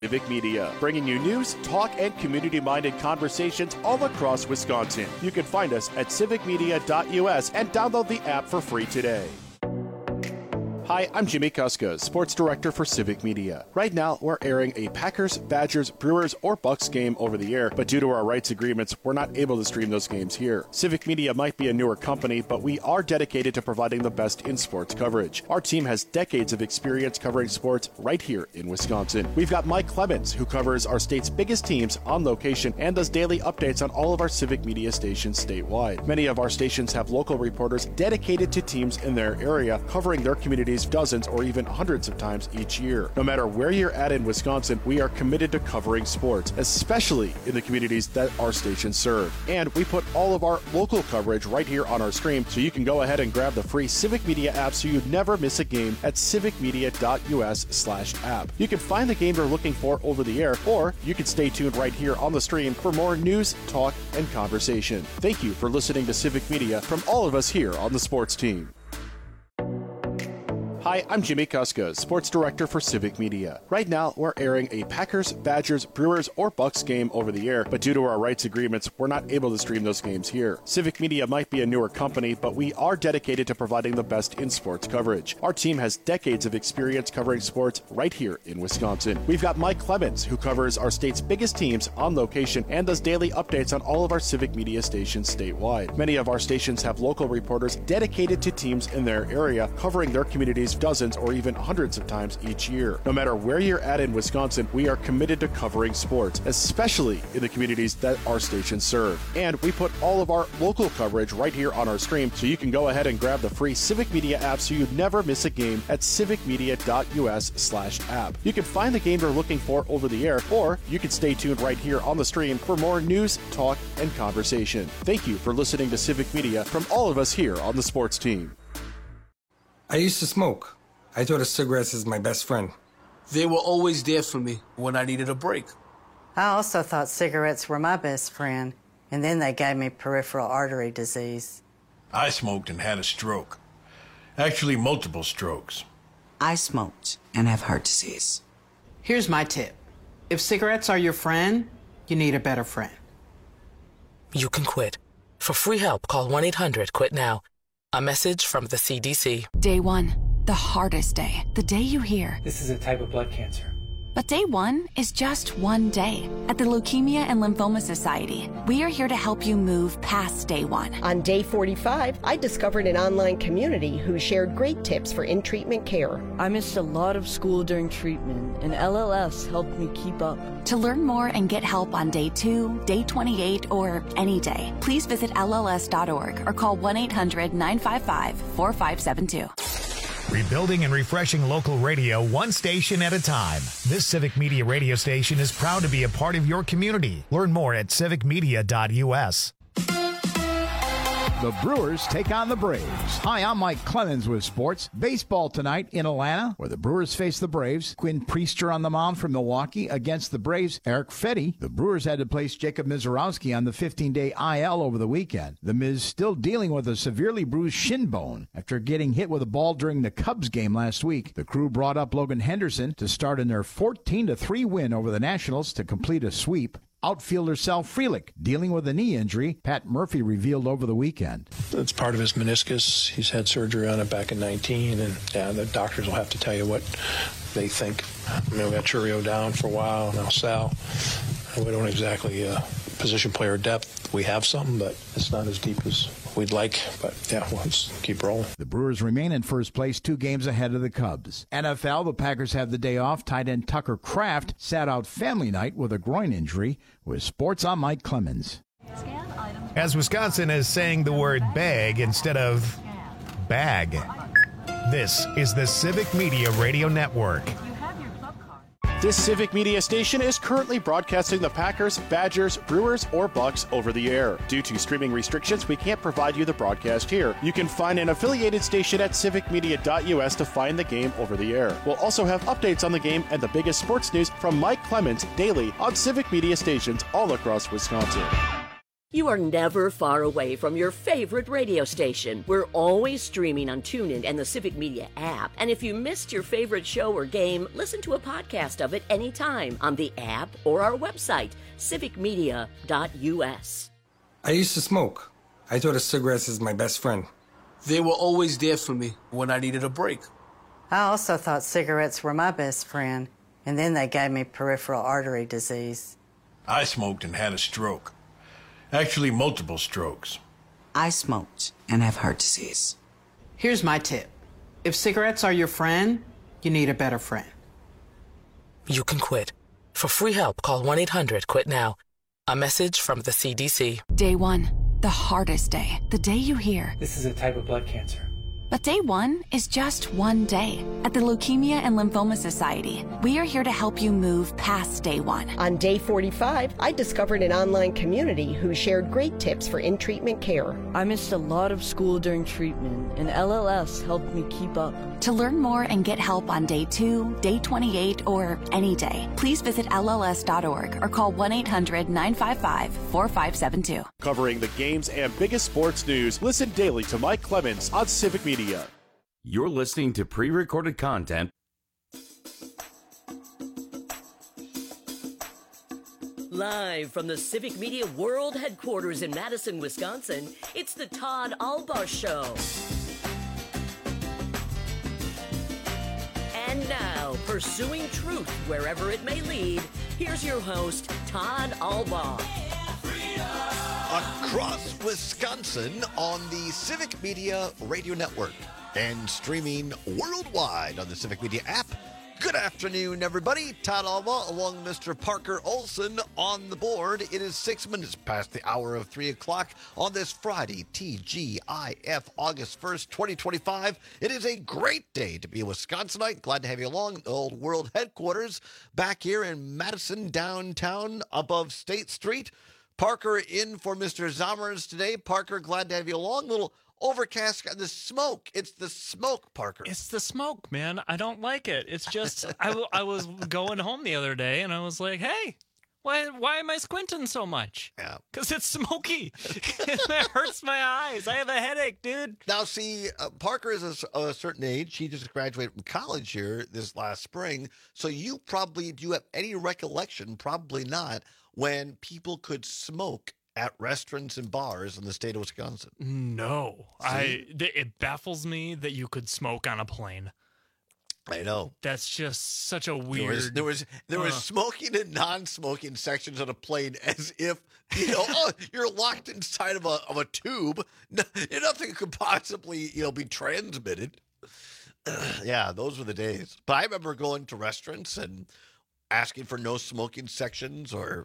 Civic Media, bringing you news, talk, and community-minded conversations all across Wisconsin. You can find us at civicmedia.us and download the app for free today. Hi, I'm Jimmy Kuska, Sports Director for Civic Media. Right now, we're airing a Packers, Badgers, Brewers, or Bucks game over the air, but due to our rights agreements, we're not able to stream those games here. Civic Media might be a newer company, but we are dedicated to providing the best in sports coverage. Our team has decades of experience covering sports right here in Wisconsin. We've got Mike Clemens, who covers our state's biggest teams on location and does daily updates on all of our Civic Media stations statewide. Many of our stations have local reporters dedicated to teams in their area, covering their communities dozens or even hundreds of times each year. No matter where you're at in Wisconsin, we are committed to covering sports, especially in the communities that our stations serve. And we put all of our local coverage right here on our stream, so you can go ahead and grab the free Civic Media app so you never miss a game at civicmedia.us/app. You can find the game you're looking for over the air, or you can stay tuned right here on the stream for more news, talk, and conversation. Thank you for listening to Civic Media from all of us here on the sports team. Hi, I'm Jimmy Kuska, Sports Director for Civic Media. Right now, we're airing a Packers, Badgers, Brewers, or Bucks game over the air, but due to our rights agreements, we're not able to stream those games here. Civic Media might be a newer company, but we are dedicated to providing the best in sports coverage. Our team has decades of experience covering sports right here in Wisconsin. We've got Mike Clemens, who covers our state's biggest teams on location and does daily updates on all of our Civic Media stations statewide. Many of our stations have local reporters dedicated to teams in their area, covering their communities dozens or even hundreds of times each year. No matter where you're at in Wisconsin, we are committed to covering sports, especially in the communities that our stations serve. And we put all of our local coverage right here on our stream, so you can go ahead and grab the free Civic Media app so you never miss a game at civicmedia.us/app. You can find the game you're looking for over the air, or you can stay tuned right here on the stream for more news, talk, and conversation. Thank you for listening to Civic Media from all of us here on the sports team. I used to smoke. I thought of cigarettes as my best friend. They were always there for me when I needed a break. I also thought cigarettes were my best friend, and then they gave me peripheral artery disease. I smoked and had a stroke. Actually, multiple strokes. I smoked and have heart disease. Here's my tip. If cigarettes are your friend, you need a better friend. You can quit. For free help, call 1-800-QUIT-NOW. A message from the CDC. Day one, the hardest day. The day you hear, this is a type of blood cancer. But day one is just one day. At the Leukemia and Lymphoma Society, we are here to help you move past day one. On day 45, I discovered an online community who shared great tips for in-treatment care. I missed a lot of school during treatment, and LLS helped me keep up. To learn more and get help on day 2, day 28, or any day, please visit LLS.org or call 1-800-955-4572. Rebuilding and refreshing local radio one station at a time. This Civic Media radio station is proud to be a part of your community. Learn more at civicmedia.us. The Brewers take on the Braves. Hi, I'm Mike Clemens with sports. Baseball tonight in Atlanta, where the Brewers face the Braves. Quinn Priester on the mound for Milwaukee against the Braves. Eric Fetty. The Brewers had to place Jacob Mizorowski on the 15-day IL over the weekend. The Miz still dealing with a severely bruised shin bone after getting hit with a ball during the Cubs game last week. The crew brought up Logan Henderson to start in their 14-3 win over the Nationals to complete a sweep. Outfielder Sal Frelick dealing with a knee injury, Pat Murphy revealed over the weekend. It's part of his meniscus. He's had surgery on it back in 19, and the doctors will have to tell you what they think. I mean, we got Churio down for a while, now Sal. We don't exactly position player depth. We have some, but it's not as deep as we'd like. But, yeah, we'll just keep rolling. The Brewers remain in first place, 2 games ahead of the Cubs. NFL, the Packers have the day off. Tight end Tucker Kraft sat out family night with a groin injury. With sports, I'm Mike Clemens. As Wisconsin is saying the word bag instead of bag. This is the Civic Media Radio Network. This Civic Media station is currently broadcasting the Packers, Badgers, Brewers, or Bucks over the air. Due to streaming restrictions, we can't provide you the broadcast here. You can find an affiliated station at civicmedia.us to find the game over the air. We'll also have updates on the game and the biggest sports news from Mike Clemens daily on Civic Media stations all across Wisconsin. You are never far away from your favorite radio station. We're always streaming on TuneIn and the Civic Media app. And if you missed your favorite show or game, listen to a podcast of it anytime on the app or our website, civicmedia.us. I used to smoke. I thought of cigarettes as my best friend. They were always there for me when I needed a break. I also thought cigarettes were my best friend, and then they gave me peripheral artery disease. I smoked and had a stroke. Actually, multiple strokes. I smoked and have heart disease. Here's my tip. If cigarettes are your friend, you need a better friend. You can quit. For free help, call 1-800-QUIT-NOW. A message from the CDC. Day 1, the hardest day. The day you hear, "This is a type of blood cancer." But day 1 is just one day. At the Leukemia and Lymphoma Society, we are here to help you move past day 1. On day 45, I discovered an online community who shared great tips for in-treatment care. I missed a lot of school during treatment, and LLS helped me keep up. To learn more and get help on day 2, day 28, or any day, please visit LLS.org or call 1-800-955-4572. Covering the games and biggest sports news, listen daily to Mike Clemens on Civic Media. You're listening to pre-recorded content. Live from the Civic Media World Headquarters in Madison, Wisconsin, it's the Todd Albaugh Show. And now, pursuing truth wherever it may lead, here's your host, Todd Albaugh. Across Wisconsin on the Civic Media Radio Network and streaming worldwide on the Civic Media app. Good afternoon, everybody. Todd Albaugh along with Mr. Parker Olson on the board. It is 6 minutes past the hour of 3 o'clock on this Friday, TGIF, August 1st, 2025. It is a great day to be a Wisconsinite. Glad to have you along. The old world headquarters back here in Madison, downtown, above State Street. Parker in for Mr. Zommers today. Parker, glad to have you along. Little overcast, the smoke. It's the smoke, Parker. It's the smoke, man. I don't like it. It's just, I was going home the other day, and I was like, hey, why am I squinting so much? Yeah. Because it's smoky. It hurts my eyes. I have a headache, dude. Now, see, Parker is a certain age. He just graduated from college here this last spring. So do you have any recollection, probably not, when people could smoke at restaurants and bars in the state of Wisconsin? No. It baffles me that you could smoke on a plane. I know. That's just such a weird... There was smoking and non-smoking sections on a plane, as if, you're locked inside of a tube. Nothing could possibly, be transmitted. Yeah, those were the days. But I remember going to restaurants and asking for no smoking sections, or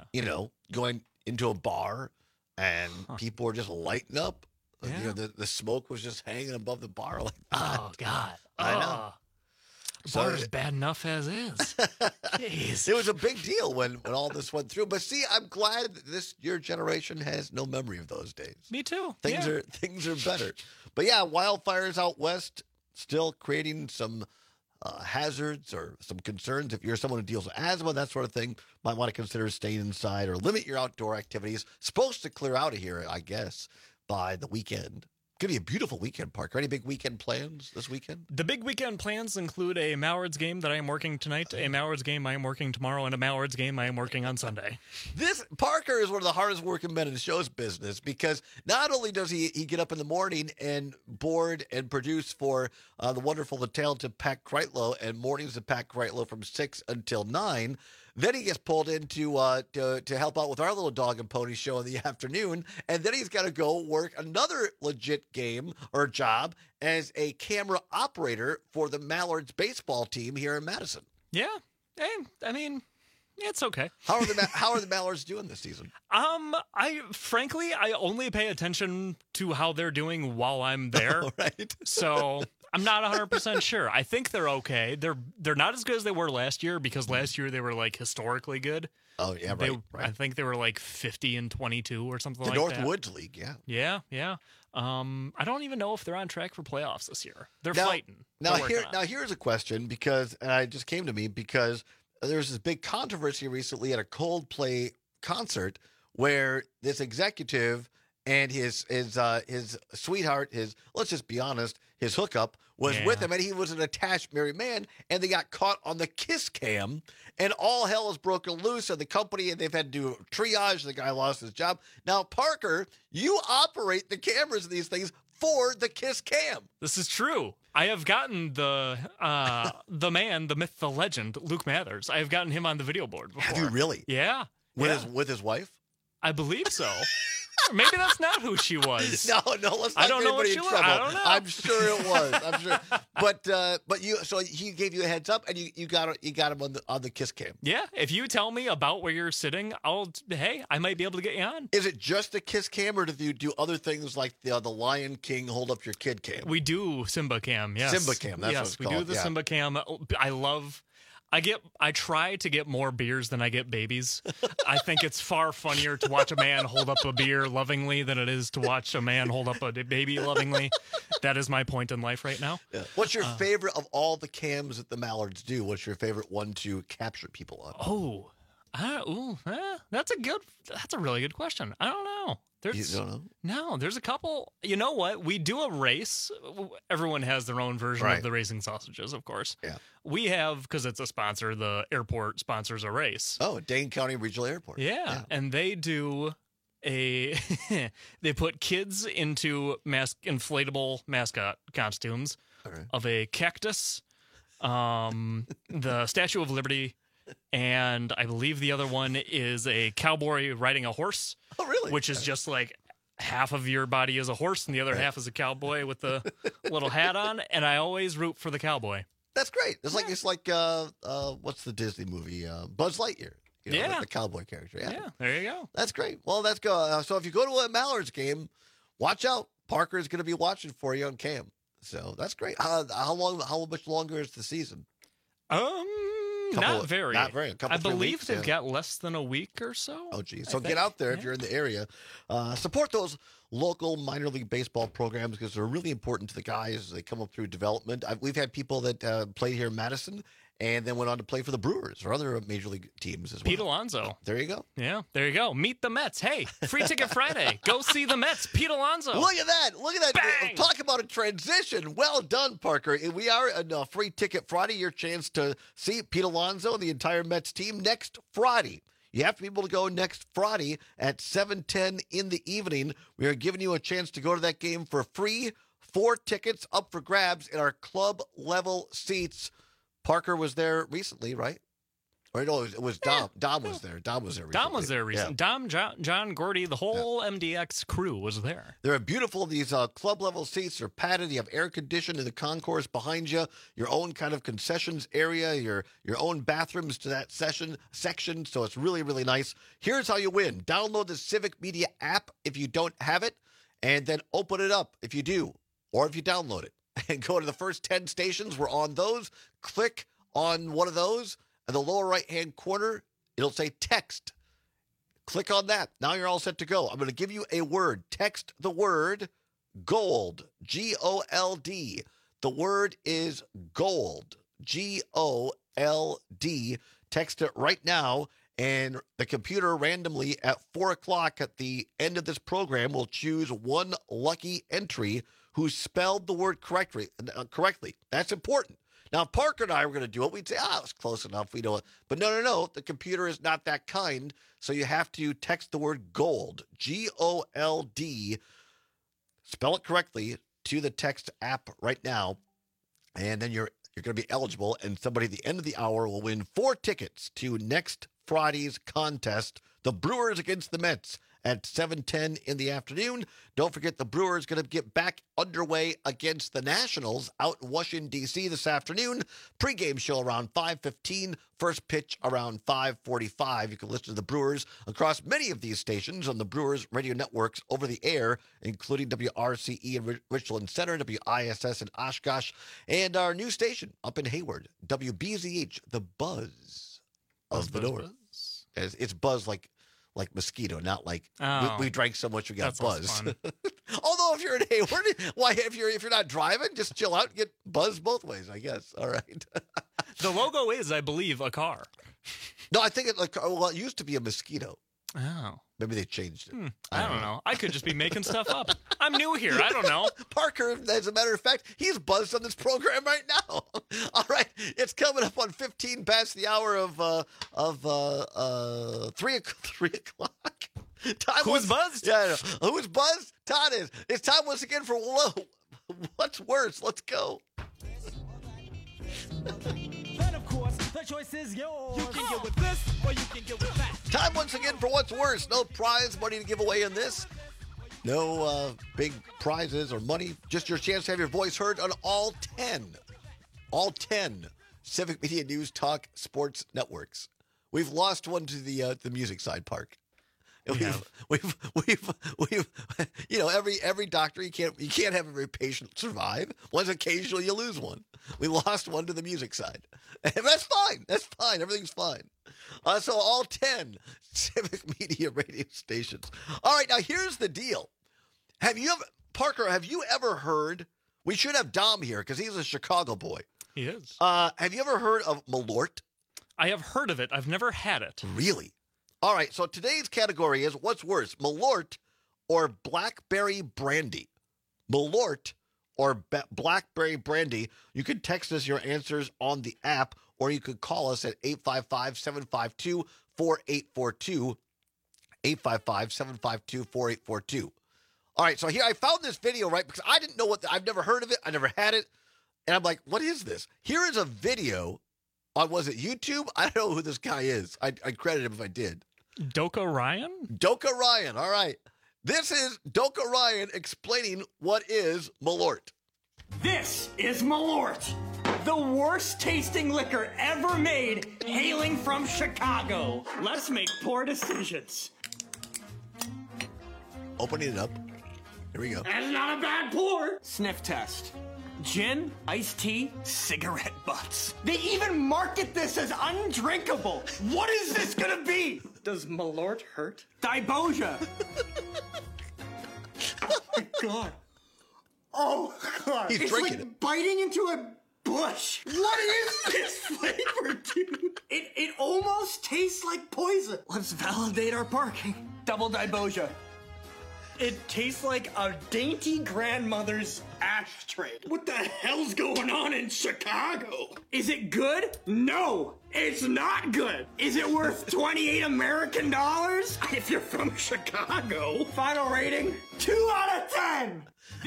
going into a bar and people were just lighting up. Yeah. The smoke was just hanging above the bar like that. Oh, God. I know. The bar is bad enough as is. Jeez. It was a big deal when all this went through. But see, I'm glad that your generation has no memory of those days. Me too. Things are better. But yeah, wildfires out west still creating some hazards or some concerns. If you're someone who deals with asthma, that sort of thing, might want to consider staying inside or limit your outdoor activities. Supposed to clear out of here, I guess, by the weekend. Going to be a beautiful weekend, Parker. Any big weekend plans this weekend? The big weekend plans include a Mallards game that I am working tonight, a Mallards game I am working tomorrow, and a Mallards game I am working on Sunday. This Parker is one of the hardest working men in the show's business, because not only does he get up in the morning and board and produce for the wonderful, the talented Pat Kreitlow and Mornings of Pat Kreitlow from 6 until 9, then he gets pulled in to help out with our little dog and pony show in the afternoon. And then he's got to go work another legit game or job as a camera operator for the Mallards baseball team here in Madison. Yeah. Hey, I mean, it's okay. How are the Mallards doing this season? Frankly, I only pay attention to how they're doing while I'm there. Right. So I'm not 100% sure. I think they're okay. They're not as good as they were last year, because last year they were like historically good. Oh yeah, right. I think they were like 50-22 or something like that. that. The Northwoods League, yeah. Yeah. I don't even know if they're on track for playoffs this year. They're fighting. Now here's a question, and it just came to me because there's this big controversy recently at a Coldplay concert where this executive and his sweetheart, let's just be honest, his hookup was with him, and he was an attached married man, and they got caught on the kiss cam, and all hell is broken loose in the company, and they've had to do triage. The guy lost his job. Now, Parker, you operate the cameras in these things for the kiss cam. This is true. I have gotten the man, the myth, the legend, Luke Mathers. I have gotten him on the video board before. Have you really? Yeah. With his wife? I believe so. Or maybe that's not who she was. No, let's not I don't get know what anybody she in was. trouble. I don't know. I'm sure it was. I'm sure. But so he gave you a heads up, and you got him on the kiss cam. Yeah, if you tell me about where you're sitting, I might be able to get you on. Is it just a kiss cam, or do you do other things like the Lion King hold up your kid cam? We do Simba Cam, yes. Simba Cam, that's what it's called. We do the Simba Cam. I try to get more beers than I get babies. I think it's far funnier to watch a man hold up a beer lovingly than it is to watch a man hold up a baby lovingly. That is my point in life right now. Yeah. What's your favorite of all the cams that the Mallards do? What's your favorite one to capture people on? That's a really good question. I don't know. You don't know? No, there's a couple. You know what? We do a race. Everyone has their own version of the racing sausages, of course. Yeah. We have, because it's a sponsor, the airport sponsors a race. Oh, Dane County Regional Airport. Yeah. And they do they put kids into inflatable mascot costumes of a cactus, the Statue of Liberty, and I believe the other one is a cowboy riding a horse. Oh, really? Which is just like half of your body is a horse and the other half is a cowboy with the little hat on. And I always root for the cowboy. That's great. It's like what's the Disney movie? Buzz Lightyear. The cowboy character. Yeah, there you go. How great. Well, let's go. So if you go to a Mallards game, watch out. Parker is going to be watching for you on cam. So that's great. How much longer is the season? Not very. I believe they've got less than a week or so. Oh, geez. So get out there if you're in the area. Support those local minor league baseball programs because they're really important to the guys as they come up through development. We've had people that played here in Madison and then went on to play for the Brewers or other major league teams as well. Pete Alonso. There you go. Yeah, there you go. Meet the Mets. Hey, free ticket Friday. Go see the Mets. Pete Alonso. Look at that. Look at that. Bang! Talk about a transition. Well done, Parker. We are on Free Ticket Friday. Your chance to see Pete Alonso and the entire Mets team next Friday. You have to be able to go next Friday at 7:10 in the evening. We are giving you a chance to go to that game for free. 4 tickets up for grabs in our club level seats. Parker was there recently, right? Or no, it was Dom. Dom was there. Dom was there recently. Dom was there recently. Yeah. Dom, John Gordy, the whole MDX crew was there. They're beautiful. These club level seats are padded. You have air conditioning in the concourse behind you. Your own kind of concessions area. Your own bathrooms to that section. So it's really, really nice. Here's how you win. Download the Civic Media app if you don't have it, and then open it up if you do, or if you download it. And go to the first 10 stations. We're on those. Click on one of those. In the lower right-hand corner, it'll say text. Click on that. Now you're all set to go. I'm going to give you a word. Text the word gold. G-O-L-D. The word is gold. G-O-L-D. Text it right now. And the computer randomly at 4 o'clock at the end of this program will choose one lucky entry who spelled the word correctly. That's important. Now, if Parker and I were going to do it, we'd say, it's close enough. We know it. But no. The computer is not that kind. So you have to text the word gold, G-O-L-D, spell it correctly to the text app right now. And then you're going to be eligible. And somebody at the end of the hour will win 4 tickets to next Friday's contest, the Brewers against the Mets, at 7:10 in the afternoon. Don't forget the Brewers going to get back underway against the Nationals out in Washington, D.C. this afternoon. Pre-game show around 5:15. First pitch around 5:45. You can listen to the Brewers across many of these stations on the Brewers radio networks over the air, including WRCE in Richland Center, WISS in Oshkosh, and our new station up in Hayward, WBZH, the Buzz of the North. It's buzz like mosquito, not like we drank so much we got buzz. Although if you're in Hayward, if you're not driving, just chill out and get buzzed both ways, I guess. All right. The logo is, I believe, a car. No, I think it used to be a mosquito. Oh. Maybe they changed it. I don't know. I could just be making stuff up. I'm new here. I don't know. Parker, as a matter of fact, he's buzzed on this program right now. All right. It's coming up on 15 past the hour of 3 o'clock. Who's buzzed? Yeah, I know. Who's buzzed? Todd is. It's time once again for What's Worse? Let's go. Then, of course, the choice is yours. You can get with this or you can get with that. Time once again for What's Worse. No prize money to give away in this. No big prizes or money. Just your chance to have your voice heard on all 10 Civic Media News Talk Sports networks. We've lost one to the music side, Park. We've every doctor, you can't have every patient survive. Once occasionally you lose one. We lost one to the music side. And that's fine. That's fine. Everything's fine. So all 10 Civic Media radio stations. All right, now here's the deal. Parker, have you ever heard, we should have Dom here because he's a Chicago boy. He is. Have you ever heard of Malort? I have heard of it. I've never had it. Really? All right, so today's category is What's Worse, Malort or Blackberry Brandy? Malort or Blackberry Brandy. You can text us your answers on the app, or you could call us at 855-752-4842, 855-752-4842. All right, so here I found this video, right, because I didn't know I've never heard of it, I never had it, and I'm like, what is this? Here is a video on, was it YouTube? I don't know who this guy is. I'd credit him if I did. Doka Ryan? Doka Ryan, all right. This is Doka Ryan explaining what is Malort. This is Malort, the worst tasting liquor ever made, hailing from Chicago. Let's make poor decisions. Opening it up. Here we go. That's not a bad pour. Sniff test. Gin, iced tea, cigarette butts. They even market this as undrinkable. What is this gonna be? Does Malort hurt? Diboja. Oh my God. Oh God. He's drinking it. Biting into a bush. What is this flavor, dude? It almost tastes like poison. Let's validate our parking. Double Diboja. It tastes like a dainty grandmother's ashtray. What the hell's going on in Chicago? Is it good? No, it's not good. Is it worth 28 American dollars? If you're from Chicago. Final rating, 2 out of 10.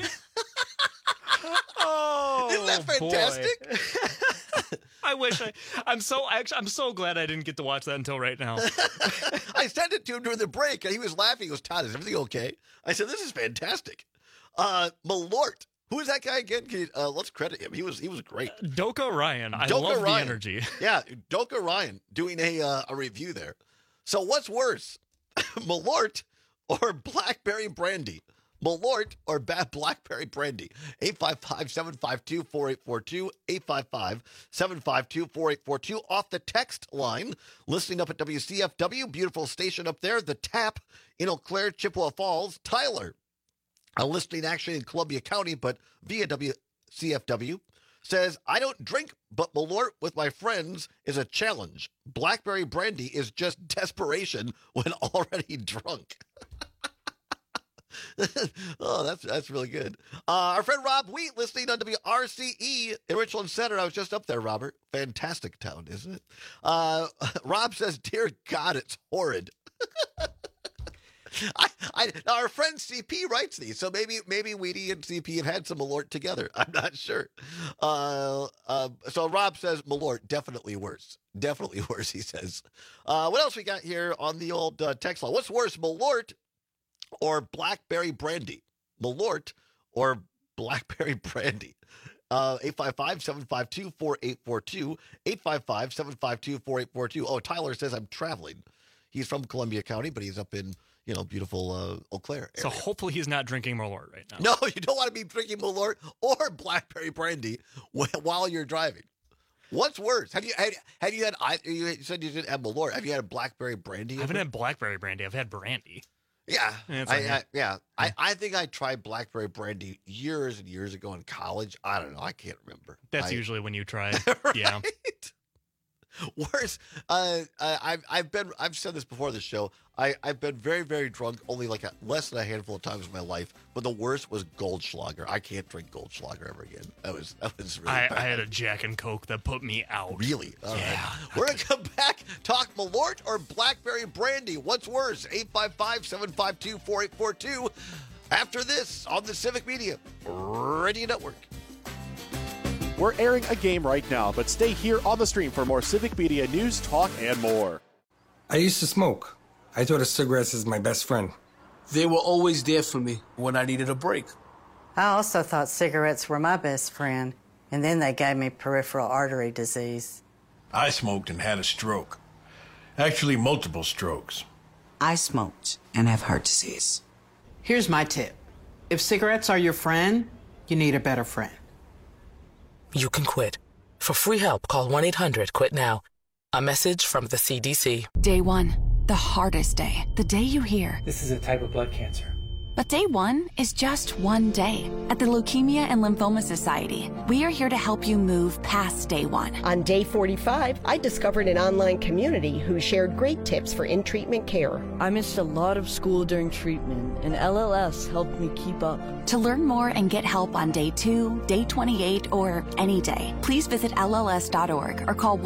Oh, isn't that fantastic? I wish I'm so glad I didn't get to watch that until right now. I sent it to him during the break, and he was laughing. He goes, Todd, is everything okay? I said, this is fantastic. Malort. Who is that guy again? Let's credit him. He was great. Doka Ryan. I love the energy. Yeah, Doka Ryan doing a review there. So what's worse, Malort or Blackberry Brandy? Malort or Blackberry Brandy. 855-752-4842, 855-752-4842. Off the text line, listening up at WCFW, beautiful station up there, The Tap in Eau Claire, Chippewa Falls. Tyler, listening actually in Columbia County, but via WCFW, says, I don't drink, but Malort with my friends is a challenge. Blackberry Brandy is just desperation when already drunk. Oh, that's really good. Our friend Rob Wheat listening on WRCE in Richland Center. I was just up there, Robert. Fantastic town, isn't it? Rob says, dear God, it's horrid. Our friend CP writes these, so maybe Wheaty and CP have had some Malort together. I'm not sure. So Rob says Malort, definitely worse. Definitely worse, he says. What else we got here on the old text line? What's worse, Malort or Blackberry Brandy? Malort or Blackberry Brandy? 855-752-4842, 855-752-4842. Oh, Tyler says I'm traveling. He's from Columbia County, but he's up in, beautiful Eau Claire area. So hopefully he's not drinking Malort right now. No, you don't want to be drinking Malort or Blackberry Brandy while you're driving. What's worse? Have you had you said you didn't have Malort. Have you had a Blackberry Brandy? I haven't had Blackberry Brandy. I've had brandy. Yeah. I think I tried Blackberry Brandy years and years ago in college. I don't know. I can't remember. That's usually when you try. Right? Yeah. Worse, I've said this before this show. I've been very, very drunk only like less than a handful of times in my life. But the worst was Goldschlager. I can't drink Goldschlager ever again. That was really bad. I had a Jack and Coke that put me out. Really? All yeah. Right. We're going to come back, talk Malort or Blackberry Brandy. What's worse? 855-752-4842. After this on the Civic Media Radio Network. We're airing a game right now, but stay here on the stream for more Civic Media news, talk, and more. I used to smoke. I thought of cigarettes as my best friend. They were always there for me when I needed a break. I also thought cigarettes were my best friend, and then they gave me peripheral artery disease. I smoked and had a stroke. Actually, multiple strokes. I smoked and have heart disease. Here's my tip. If cigarettes are your friend, you need a better friend. You can quit. For free help, call 1-800-QUIT-NOW. A message from the CDC. Day 1, the hardest day. The day you hear, this is a type of blood cancer. But day 1 is just one day. At the Leukemia and Lymphoma Society, we are here to help you move past day 1. On day 45, I discovered an online community who shared great tips for in-treatment care. I missed a lot of school during treatment, and LLS helped me keep up. To learn more and get help on day 2, day 28, or any day, please visit LLS.org or call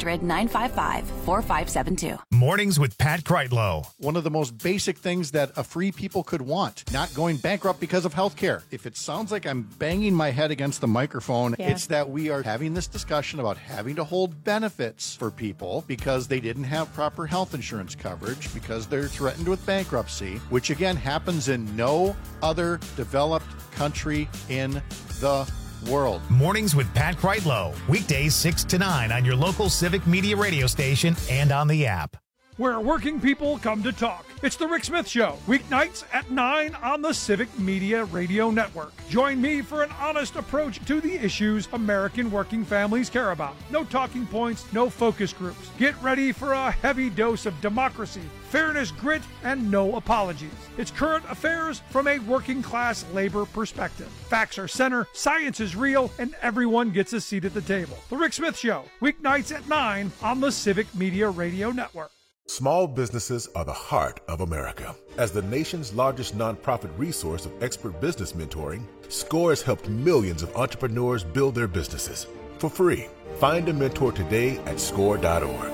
1-800-955-4572. Mornings with Pat Kreitlow. One of the most basic things that a free people could want. Not going bankrupt because of health care. If it sounds like I'm banging my head against the microphone, it's that we are having this discussion about having to hold benefits for people because they didn't have proper health insurance coverage, because they're threatened with bankruptcy, which again happens in no other developed country in the world. Mornings with Pat Kreitlow. Weekdays 6 to 9 on your local Civic Media radio station and on the app. Where working people come to talk. It's The Rick Smith Show, weeknights at 9 on the Civic Media Radio Network. Join me for an honest approach to the issues American working families care about. No talking points, no focus groups. Get ready for a heavy dose of democracy, fairness, grit, and no apologies. It's current affairs from a working class labor perspective. Facts are center, science is real, and everyone gets a seat at the table. The Rick Smith Show, weeknights at 9 on the Civic Media Radio Network. Small businesses are the heart of America. As the nation's largest nonprofit resource of expert business mentoring, SCORE has helped millions of entrepreneurs build their businesses. For free, find a mentor today at SCORE.org.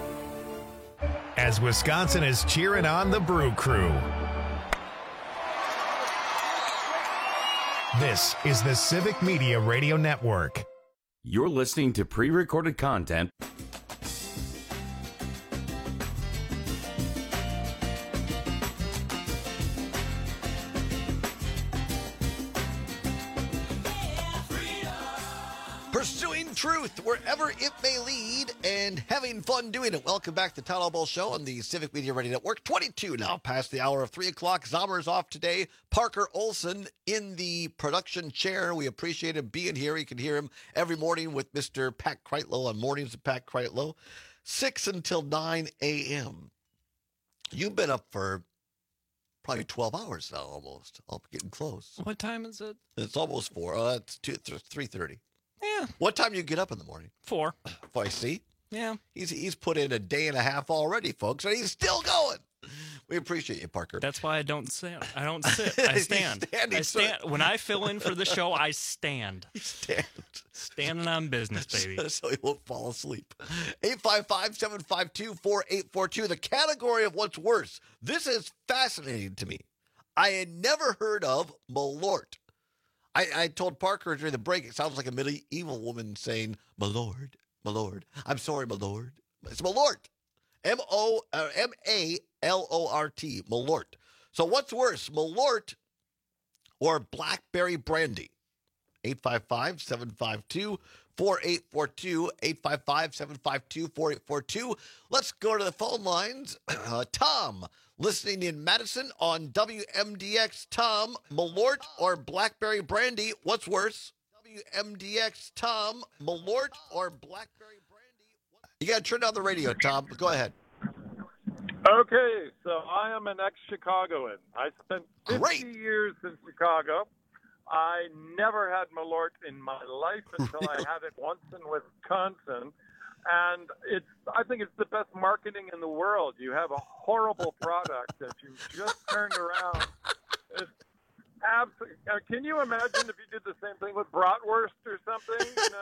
As Wisconsin is cheering on the Brew Crew. This is the Civic Media Radio Network. You're listening to pre-recorded content. Pursuing truth wherever it may lead and having fun doing it. Welcome back to the Town Hall Ball Show on the Civic Media Radio Network. 22 now past the hour of 3 o'clock. Zomer's off today. Parker Olson in the production chair. We appreciate him being here. You can hear him every morning with Mr. Pat Kreitlow on Mornings with Pat Kreitlow. 6 until 9 a.m. You've been up for probably 12 hours now almost. I'm getting close. What time is it? It's almost 4. It's 3:30. Yeah. What time do you get up in the morning? 4. I see. Yeah. He's put in a day and a half already, folks, and he's still going. We appreciate you, Parker. That's why I don't sit. I don't sit. I stand. I stand. When I fill in for the show, I stand. You stand. Standing on business, baby. So he won't fall asleep. 855-752-4842. The category of what's worse. This is fascinating to me. I had never heard of Malort. I told Parker during the break, it sounds like a medieval woman saying, "My lord, my lord. I'm sorry, my lord." It's Malort. M-A-L-O-R-T. Malort. So what's worse, Malort or Blackberry Brandy? 855-752-4842. 855-752-4842. Let's go to the phone lines. Tom, listening in Madison on WMDX. Tom, Malort or Blackberry Brandy, what's worse? WMDX, Tom, Malort or Blackberry Brandy? You got to turn down the radio, Tom. Go ahead. Okay, so I am an ex-Chicagoan. I spent 50 years in Chicago. I never had Malort in my life until I had it once in Wisconsin. And I think it's the best marketing in the world. You have a horrible product that you just turned around. It's absolutely. Can you imagine if you did the same thing with bratwurst or something?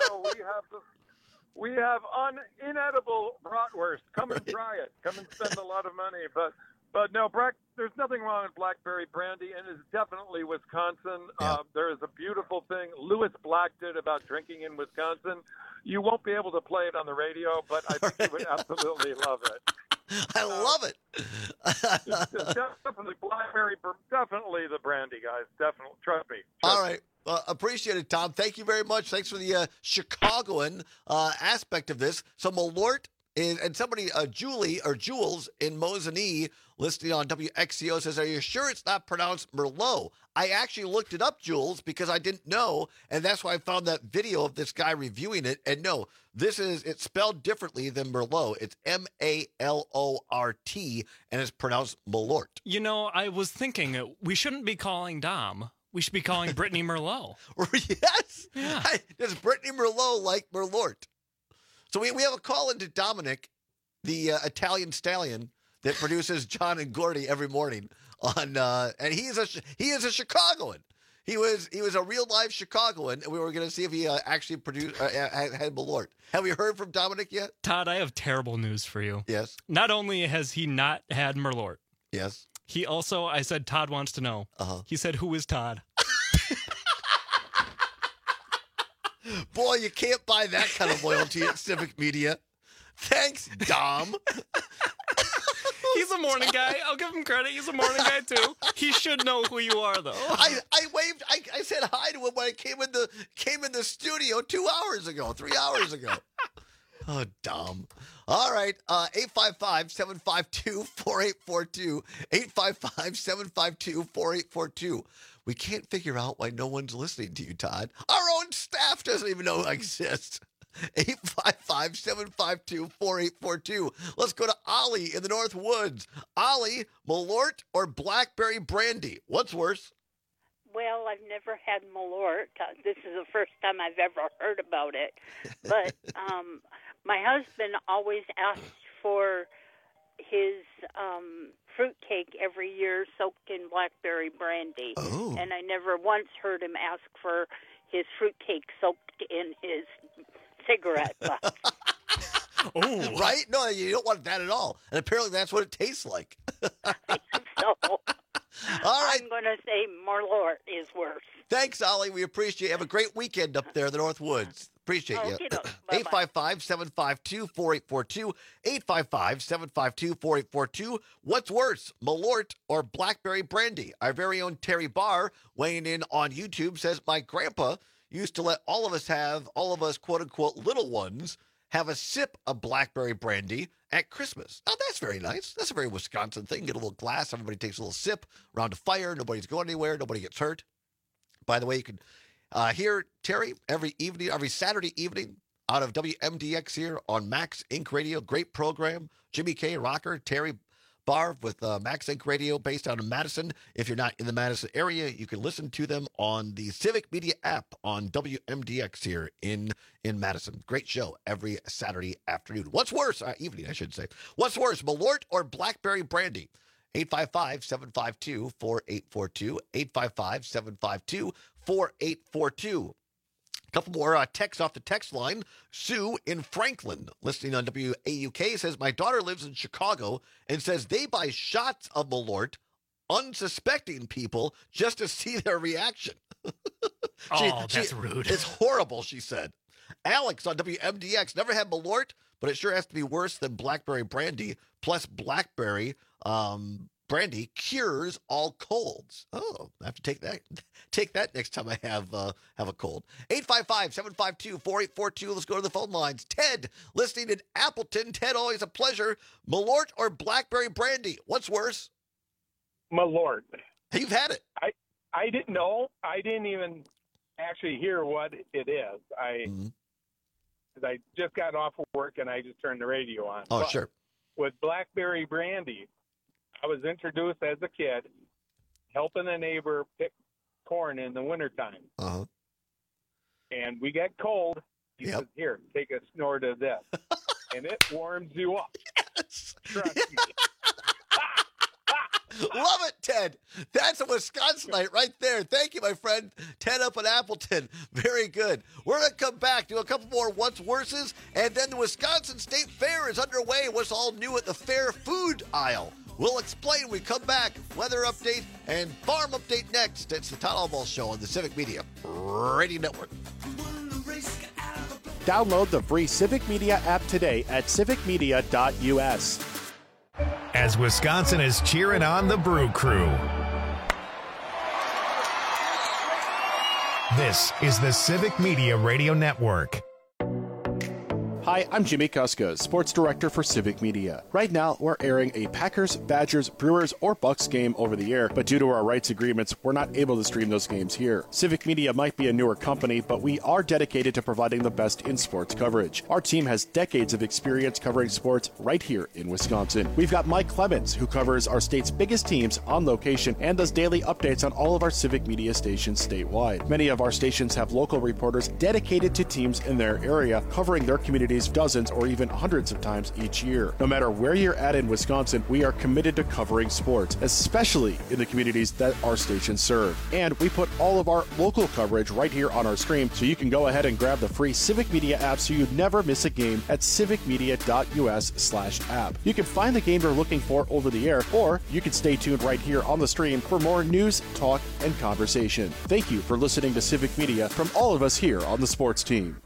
We have inedible bratwurst. Come and try it. Come and spend a lot of money. But no, there's nothing wrong with blackberry brandy, and it's definitely Wisconsin. Yeah. There is a beautiful thing Lewis Black did about drinking in Wisconsin. You won't be able to play it on the radio, but I think you would absolutely love it. I love it. It's definitely blackberry, definitely the brandy, guys. Definitely, trust me. All right. Appreciate it, Tom. Thank you very much. Thanks for the Chicagoan aspect of this. So Malort and somebody, Julie or Jules in Mosinee, listening on WXCO, says, "Are you sure it's not pronounced Merlot?" I actually looked it up, Jules, because I didn't know, and that's why I found that video of this guy reviewing it. And no, it's spelled differently than Merlot. It's Malort, and it's pronounced Malort. You know, I was thinking we shouldn't be calling Dom. We should be calling Brittany Merlot. Yes. Yeah. Does Brittany Merlot like Merlort? So we have a call into Dominic, the Italian stallion that produces John and Gordy every morning on, and he is a Chicagoan. He was a real life Chicagoan, and we were going to see if he actually produced had Malort. Have we heard from Dominic yet? Todd, I have terrible news for you. Yes. Not only has he not had Merlot. Yes. He also, I said, Todd wants to know. He said, "Who is Todd?" Boy, you can't buy that kind of loyalty at Civic Media. Thanks, Dom. He's a morning guy. I'll give him credit. He's a morning guy, too. He should know who you are, though. I waved. I said hi to him when I came in the studio 3 hours ago. Oh, Dom. All right. 855-752-4842. 855-752-4842. We can't figure out why no one's listening to you, Todd. Our own staff doesn't even know I exist. 855-752-4842. Let's go to Ollie in the North Woods. Ollie, Malort or blackberry brandy? What's worse? Well, I've never had Malort. This is the first time I've ever heard about it. But my husband always asks for his fruitcake every year soaked in blackberry brandy. Oh. And I never once heard him ask for his fruitcake soaked in his cigarette butt. Oh, right? No, you don't want that at all. And apparently that's what it tastes like. So all right. I'm going to say Malort is worse. Thanks, Ollie. We appreciate it. Have a great weekend up there in the North Woods. Appreciate you. 855-752-4842. 855-752-4842. What's worse, Malort or blackberry brandy? Our very own Terry Barr, weighing in on YouTube, says, "My grandpa used to let all of us, quote-unquote, little ones, have a sip of blackberry brandy at Christmas." Now, that's very nice. That's a very Wisconsin thing. Get a little glass. Everybody takes a little sip around a fire. Nobody's going anywhere. Nobody gets hurt. By the way, you can hear Terry every Saturday evening out of WMDX here on Max Inc. Radio. Great program. Jimmy K. Rocker, Terry Barr with Max Inc. Radio based out of Madison. If you're not in the Madison area, you can listen to them on the Civic Media app on WMDX here in Madison. Great show every Saturday afternoon. What's worse? Evening, I should say. What's worse, Malort or blackberry brandy? 855-752-4842. 855-752-4842. A couple more texts off the text line. Sue in Franklin, listening on WAUK, says, "My daughter lives in Chicago and says they buy shots of Malort, unsuspecting people, just to see their reaction." That's rude. It's horrible, she said. Alex on WMDX, "Never had Malort, but it sure has to be worse than blackberry brandy. Plus blackberry brandy cures all colds." Oh, I have to take that next time I have a cold. 855-752-4842. Let's go to the phone lines. Ted, listening in Appleton. Ted, always a pleasure. Malort or blackberry brandy? What's worse? Malort. You've had it. I didn't know. I didn't even actually hear what it is. I just got off of work and I just turned the radio on. Oh, but sure. With blackberry brandy, I was introduced as a kid helping a neighbor pick corn in the wintertime. Uh-huh. And we get cold. He says, "Here, take a snort of this." and it warms you up. Yes. Trust me. Love it, Ted. That's a Wisconsinite right there. Thank you, my friend. Ted up in Appleton. Very good. We're going to come back, do a couple more What's Worses, and then the Wisconsin State Fair is underway. What's all new at the fair food aisle? We'll explain when we come back. Weather update and farm update next. It's the Todd Albaugh Show on the Civic Media Radio Network. Download the free Civic Media app today at civicmedia.us. As Wisconsin is cheering on the Brew Crew. This is the Civic Media Radio Network. Hi, I'm Jimmy Kuska, Sports Director for Civic Media. Right now, we're airing a Packers, Badgers, Brewers, or Bucks game over the air, but due to our rights agreements, we're not able to stream those games here. Civic Media might be a newer company, but we are dedicated to providing the best in sports coverage. Our team has decades of experience covering sports right here in Wisconsin. We've got Mike Clemens, who covers our state's biggest teams on location and does daily updates on all of our Civic Media stations statewide. Many of our stations have local reporters dedicated to teams in their area, covering their communities dozens or even hundreds of times each year. No matter where you're at in Wisconsin, we are committed to covering sports, especially in the communities that our stations serve. And we put all of our local coverage right here on our stream, so you can go ahead and grab the free Civic Media app so you never miss a game at civicmedia.us/app. You can find the game you're looking for over the air, or you can stay tuned right here on the stream for more news, talk, and conversation. Thank you for listening to Civic Media from all of us here on the sports team.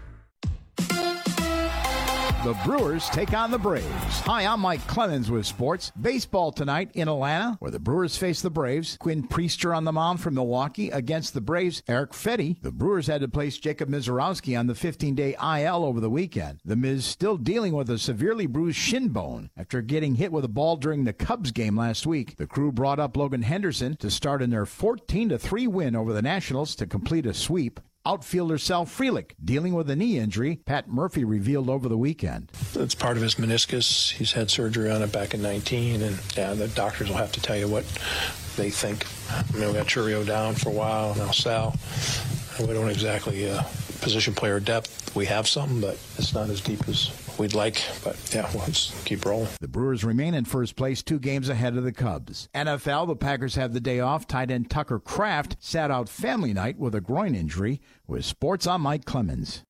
The Brewers take on the Braves. Hi, I'm Mike Clemens with sports. Baseball tonight in Atlanta, where the Brewers face the Braves. Quinn Priester on the mound for Milwaukee against the Braves. Eric Fetty. The Brewers had to place Jacob Mizorowski on the 15-day IL over the weekend. The Miz still dealing with a severely bruised shin bone after getting hit with a ball during the Cubs game last week. The crew brought up Logan Henderson to start in their 14-3 win over the Nationals to complete a sweep. Outfielder Sal Frelick dealing with a knee injury, Pat Murphy revealed over the weekend. It's part of his meniscus. He's had surgery on it back in 19, and the doctors will have to tell you what they think. We got Churio down for a while, now Sal. We don't exactly position player depth. We have some, but it's not as deep as we'd like. But yeah, we'll just keep rolling. The Brewers remain in first place, 2 games ahead of the Cubs. NFL, the Packers have the day off. Tight end Tucker Kraft sat out family night with a groin injury. With sports, I'm Mike Clemens.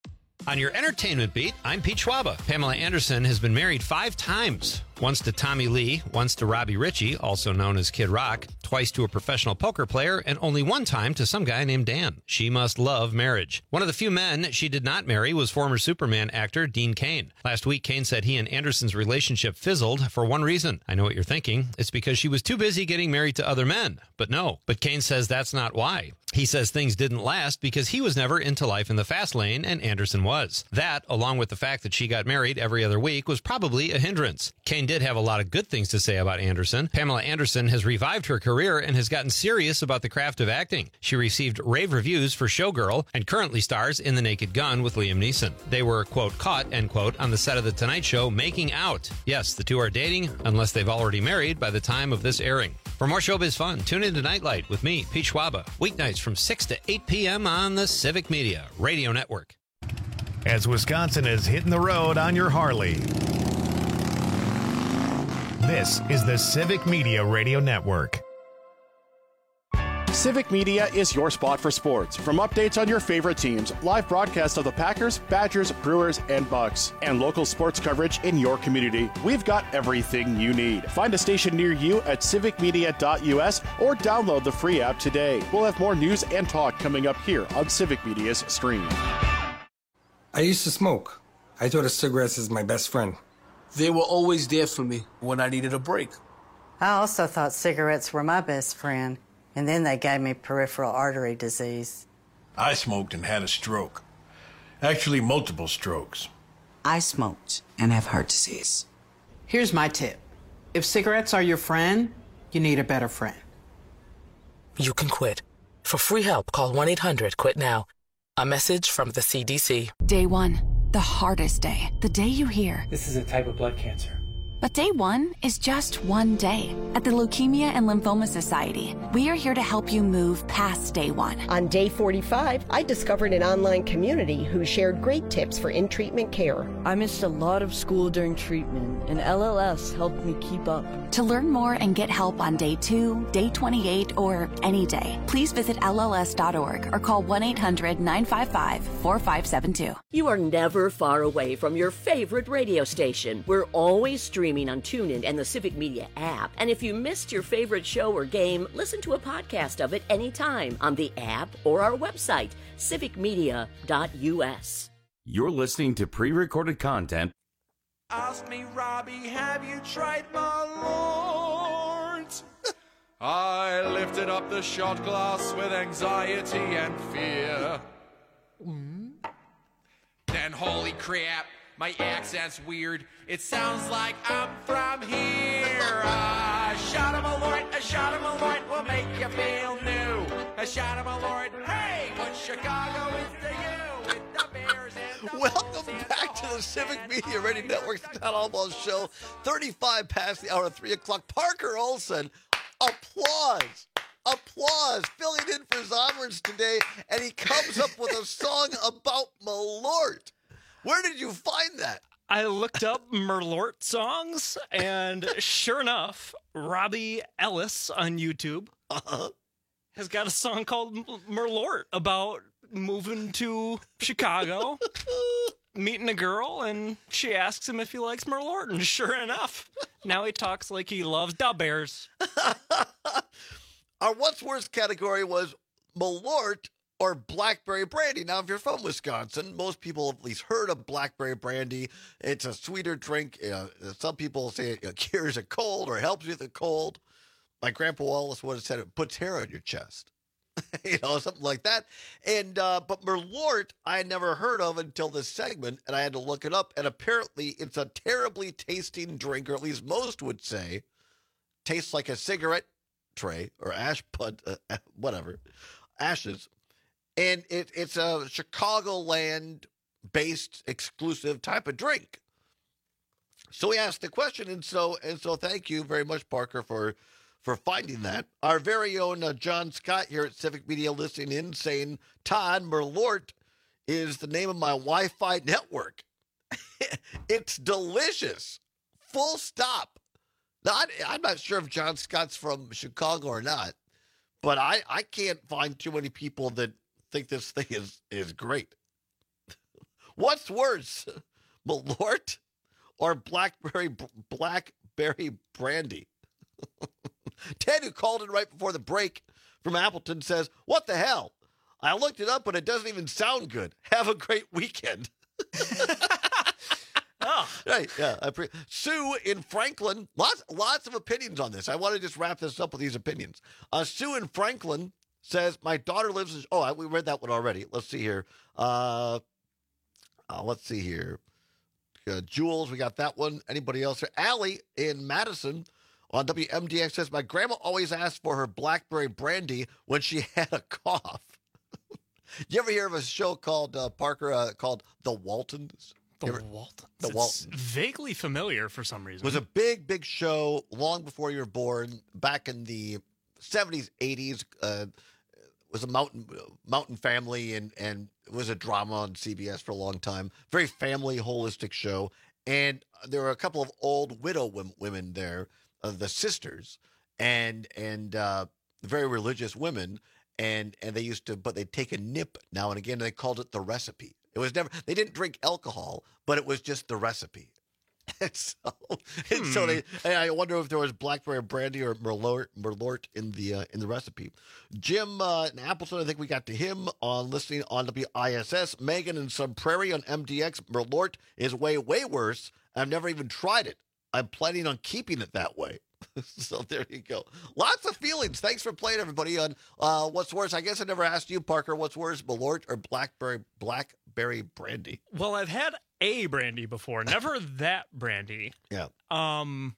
On your entertainment beat, I'm Pete Schwaba. Pamela Anderson has been married 5 times. Once to Tommy Lee, once to Robbie Ritchie, also known as Kid Rock, twice to a professional poker player, and only one time to some guy named Dan. She must love marriage. One of the few men she did not marry was former Superman actor Dean Cain. Last week, Cain said he and Anderson's relationship fizzled for one reason. I know what you're thinking. It's because she was too busy getting married to other men. But no. But Cain says that's not why. He says things didn't last because he was never into life in the fast lane and Anderson was. That, along with the fact that she got married every other week, was probably a hindrance. Cain did have a lot of good things to say about Anderson. Pamela Anderson has revived her career and has gotten serious about the craft of acting. She received rave reviews for Showgirl and currently stars in The Naked Gun with Liam Neeson. They were, quote, caught, end quote, on the set of The Tonight Show making out. Yes, the two are dating, unless they've already married by the time of this airing. For more showbiz fun, tune in to Nightlight with me, Pete Schwaba, weeknights from 6 to 8 p.m. on the Civic Media Radio Network. As Wisconsin is hitting the road on your Harley. This is the Civic Media Radio Network. Civic Media is your spot for sports. From updates on your favorite teams, live broadcasts of the Packers, Badgers, Brewers, and Bucks, and local sports coverage in your community, we've got everything you need. Find a station near you at civicmedia.us or download the free app today. We'll have more news and talk coming up here on Civic Media's stream. I used to smoke. I thought of cigarettes as my best friend. They were always there for me when I needed a break. I also thought cigarettes were my best friend. And then they gave me peripheral artery disease. I smoked and had a stroke. Actually, multiple strokes. I smoked and have heart disease. Here's my tip. If cigarettes are your friend, you need a better friend. You can quit. For free help, call 1-800-QUIT-NOW. A message from the CDC. Day 1, the hardest day. The day you hear, this is a type of blood cancer. But day one is just one day. At the Leukemia and Lymphoma Society, we are here to help you move past day one. On day 45, I discovered an online community who shared great tips for in-treatment care. I missed a lot of school during treatment, and LLS helped me keep up. To learn more and get help on day 2, day 28, or any day, please visit LLS.org or call 1-800-955-4572. You are never far away from your favorite radio station. We're always streaming on TuneIn and the Civic Media app. And if you missed your favorite show or game, listen to a podcast of it anytime on the app or our website, civicmedia.us. You're listening to pre-recorded content. Ask me, Robbie, have you tried Malort? I lifted up the shot glass with anxiety and fear. Then, holy crap, my accent's weird. It sounds like I'm from here. A shot of Malort will make you feel new. A shot of Malort, hey, what Chicago is to you. With the Bears and the Welcome back to the Civic Media Radio Network's Todd Almost Show. 35 past the hour of 3 o'clock. Parker Olson, applause, filling in for Zomers today, and he comes up with a song about Malort. Where did you find that? I looked up Merlort songs, and sure enough, Robbie Ellis on YouTube has got a song called Merlort about moving to Chicago, meeting a girl, and she asks him if he likes Merlort, and sure enough, now he talks like he loves the Bears. Our What's Worse category was Malort or Blackberry Brandy. Now, if you're from Wisconsin, most people have at least heard of Blackberry Brandy. It's a sweeter drink. Some people say it cures a cold or helps with a cold. My grandpa Wallace would have said it puts hair on your chest. Something like that. And but Merlort, I had never heard of until this segment, and I had to look it up. And apparently, it's a terribly tasting drink, or at least most would say, tastes like a cigarette tray or ash put, whatever, ashes. And it's a Chicagoland-based exclusive type of drink. So we asked the question, and so thank you very much, Parker, for finding that. Our very own John Scott here at Civic Media listening in, saying, Todd, Merlort is the name of my Wi-Fi network. It's delicious. Full stop. Now, I'm not sure if John Scott's from Chicago or not, but I can't find too many people that think this thing is great. What's worse, Malort or Blackberry Brandy? Ted, who called in right before the break from Appleton, says, what the hell? I looked it up, but it doesn't even sound good. Have a great weekend. Oh. Right, yeah. Sue in Franklin, lots of opinions on this. I want to just wrap this up with these opinions. Sue in Franklin says, my daughter lives in... Oh, we read that one already. Let's see here. Jules, we got that one. Anybody else? Allie in Madison on WMDX says, my grandma always asked for her Blackberry Brandy when she had a cough. You ever hear of a show called, Parker, called The Waltons? The Waltons? It's vaguely familiar for some reason. It was a big show long before you were born, back in the 70s, 80s. It was a mountain family, and it was a drama on CBS for a long time. Very family, holistic show. And there were a couple of old widow women there, the sisters, and very religious women. And they used to, but they'd take a nip now and again, and they called it the recipe. It was never, they didn't drink alcohol, but it was just the recipe. So I wonder if there was Blackberry Brandy or Merlort in the recipe. Jim in Appleton, I think we got to him on listening on WISS. Megan in Sun Prairie on MDX. Merlort is way worse. I've never even tried it. I'm planning on keeping it that way. So there you go. Lots of feelings. Thanks for playing, everybody, on What's Worse. I guess I never asked you, Parker, what's worse, Malort or Blackberry Brandy? Well, I've had a brandy before, never that brandy. Yeah. I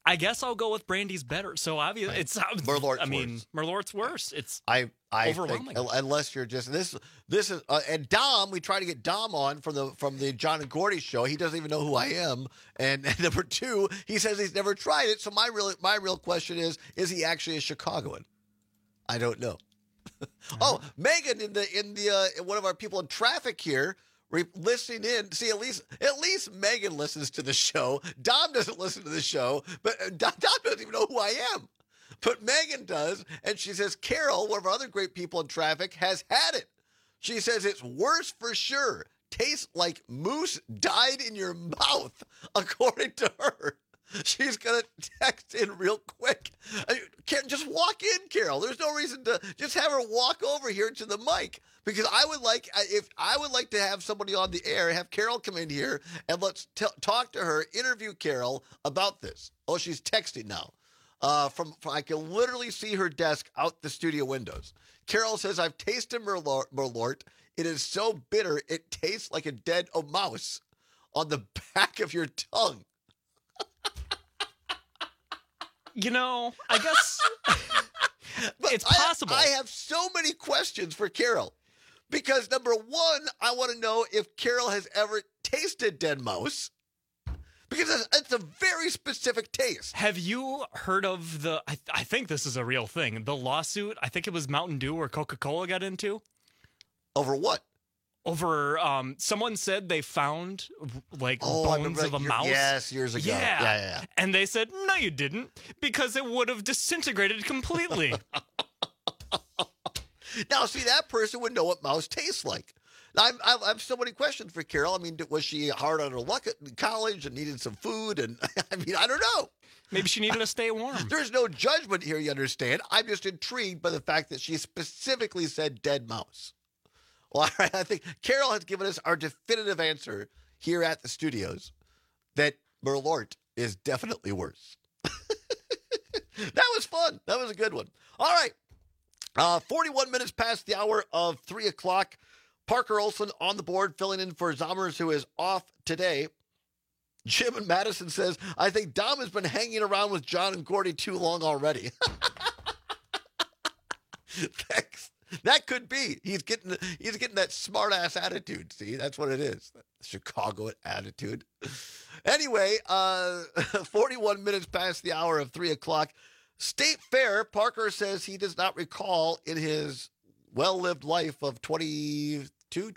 I guess I'll go with Brandy's better. So obviously, Right. it's Merlort's I mean, worse. Merlort's worse. It's I overwhelming. think unless you're just this is and Dom, we try to get Dom on from the John and Gordy show. He doesn't even know who I am. And number two, he says he's never tried it. So my real question is he actually a Chicagoan? I don't know. Oh, Megan in one of our people in traffic here. Listening in, see at least Megan listens to the show. Dom doesn't listen to the show, but Dom doesn't even know who I am. But Megan does, and she says Carol, one of our other great people in traffic, has had it. She says it's worse for sure. Tastes like moose died in your mouth, according to her. She's gonna text in real quick. Just walk in, Carol. There's no reason to just have her walk over here to the mic. Because I would like to have somebody on the air, have Carol come in here, and let's talk to her, interview Carol about this. Oh, she's texting now. From I can literally see her desk out the studio windows. Carol says, "I've tasted Merlort. It is so bitter, it tastes like a dead mouse on the back of your tongue." I guess it's possible. I have so many questions for Carol. Because number one, I want to know if Carol has ever tasted dead mouse. Because it's a very specific taste. Have you heard of I think this is a real thing, the lawsuit, I think it was Mountain Dew or Coca-Cola got into? Over what? Over, someone said they found, bones of a mouse. Yes, years ago. Yeah. And they said, no, you didn't, because it would have disintegrated completely. Now, see, that person would know what mouse tastes like. I have so many questions for Carol. I mean, was she hard on her luck in college and needed some food? And I mean, I don't know. Maybe she needed to stay warm. There's no judgment here, you understand. I'm just intrigued by the fact that she specifically said dead mouse. Well, all right, I think Carol has given us our definitive answer here at the studios that Merlort is definitely worse. That was fun. That was a good one. All right. 41 minutes past the hour of 3 o'clock. Parker Olson on the board, filling in for Zommers, who is off today. Jim in Madison says, I think Dom has been hanging around with John and Gordy too long already. Thanks. That could be. He's getting that smart-ass attitude. See, that's what it is. Chicago attitude. Anyway, 41 minutes past the hour of 3 o'clock. State Fair, Parker says he does not recall in his well-lived life of 22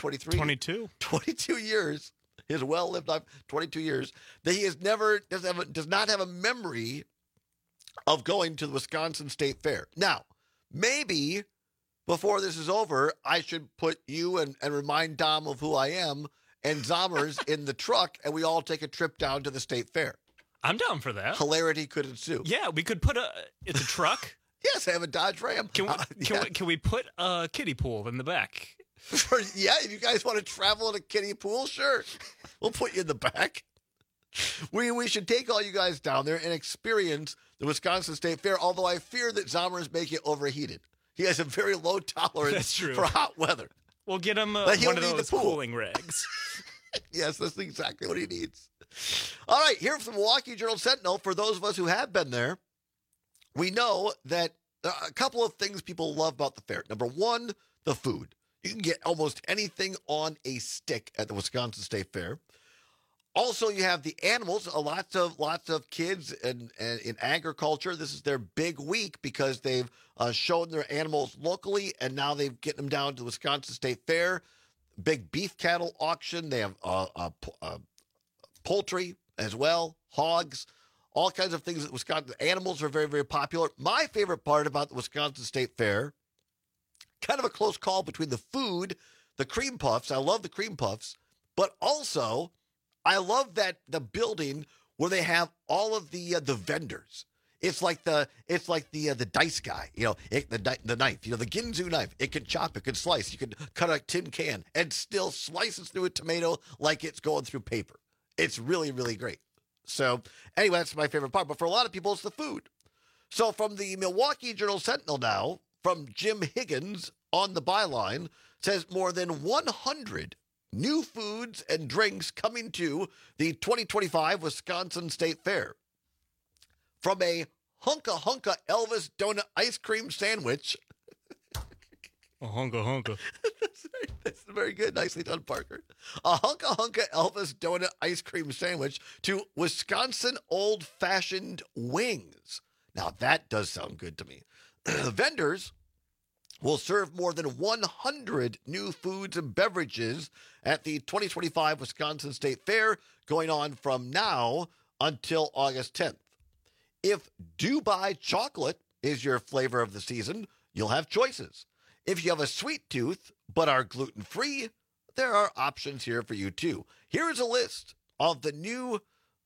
years, his well-lived life, 22 years, that he does not have a memory of going to the Wisconsin State Fair. Now, maybe before this is over, I should put you and remind Dom of who I am and Zommers in the truck, and we all take a trip down to the State Fair. I'm down for that. Hilarity could ensue. Yeah, we could put it's a truck. Yes, I have a Dodge Ram. Can we put a kiddie pool in the back? Yeah, if you guys want to travel in a kiddie pool, sure. We'll put you in the back. We should take all you guys down there and experience the Wisconsin State Fair, although I fear that Zommers make it overheated. He has a very low tolerance for hot weather. We'll get him one of those cooling rags. Yes, that's exactly what he needs. All right, here from the Milwaukee Journal-Sentinel, for those of us who have been there, we know that a couple of things people love about the fair. Number one, the food. You can get almost anything on a stick at the Wisconsin State Fair. Also, you have the animals. Lots of kids in agriculture. This is their big week because they've shown their animals locally, and now they've getting them down to the Wisconsin State Fair. Big beef cattle auction. They have poultry as well, hogs, all kinds of things. Wisconsin animals are very, very popular. My favorite part about the Wisconsin State Fair, kind of a close call between the food, the cream puffs. I love the cream puffs, but also I love that the building where they have all of the vendors. It's like the dice guy, the knife, the Ginsu knife. It can chop, it can slice. You can cut a tin can and still slice it through a tomato like it's going through paper. It's really, really great. So anyway, that's my favorite part. But for a lot of people, it's the food. So from the Milwaukee Journal-Sentinel now, from Jim Higgins on the byline, says more than 100 new foods and drinks coming to the 2025 Wisconsin State Fair. from a Hunka Hunka Elvis donut ice cream sandwich. A Hunka Hunka. That's very good. Nicely done, Parker. A Hunka Hunka Elvis donut ice cream sandwich to Wisconsin old-fashioned wings. Now, that does sound good to me. The vendors will serve more than 100 new foods and beverages at the 2025 Wisconsin State Fair, going on from now until August 10th. If Dubai chocolate is your flavor of the season, you'll have choices. If you have a sweet tooth but are gluten-free, there are options here for you too. Here's a list of the new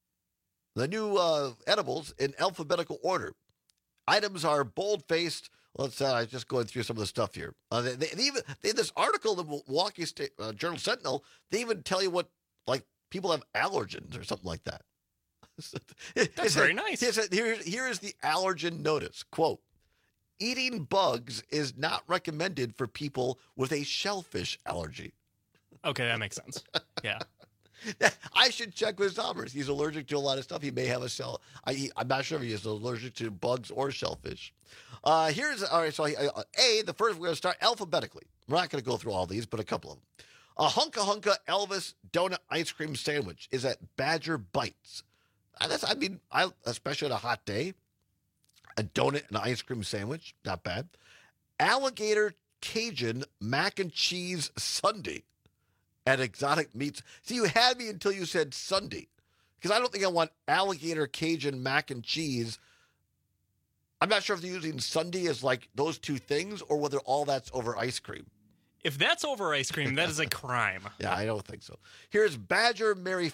edibles in alphabetical order. Items are bold-faced. Let's just going through some of the stuff here. They even in this article in the Milwaukee State Journal Sentinel, they even tell you what people have allergens or something like that. That's very nice. Here is the allergen notice. Quote, eating bugs is not recommended for people with a shellfish allergy. Okay, that makes sense. Yeah. I should check with Zombers. He's allergic to a lot of stuff. He may have a shell. I'm not sure if he is allergic to bugs or shellfish. All right. So the first, we're going to start alphabetically. We're not going to go through all these, but a couple of them. A Hunka Hunka Elvis donut ice cream sandwich is at Badger Bites. Especially on a hot day, a donut and an ice cream sandwich, not bad. Alligator Cajun mac and cheese sundae at Exotic Meats. See, you had me until you said sundae, because I don't think I want alligator Cajun mac and cheese. I'm not sure if they're using sundae as like those two things or whether all that's over ice cream. If that's over ice cream, that is a crime. Yeah, I don't think so. Here's Badger Mary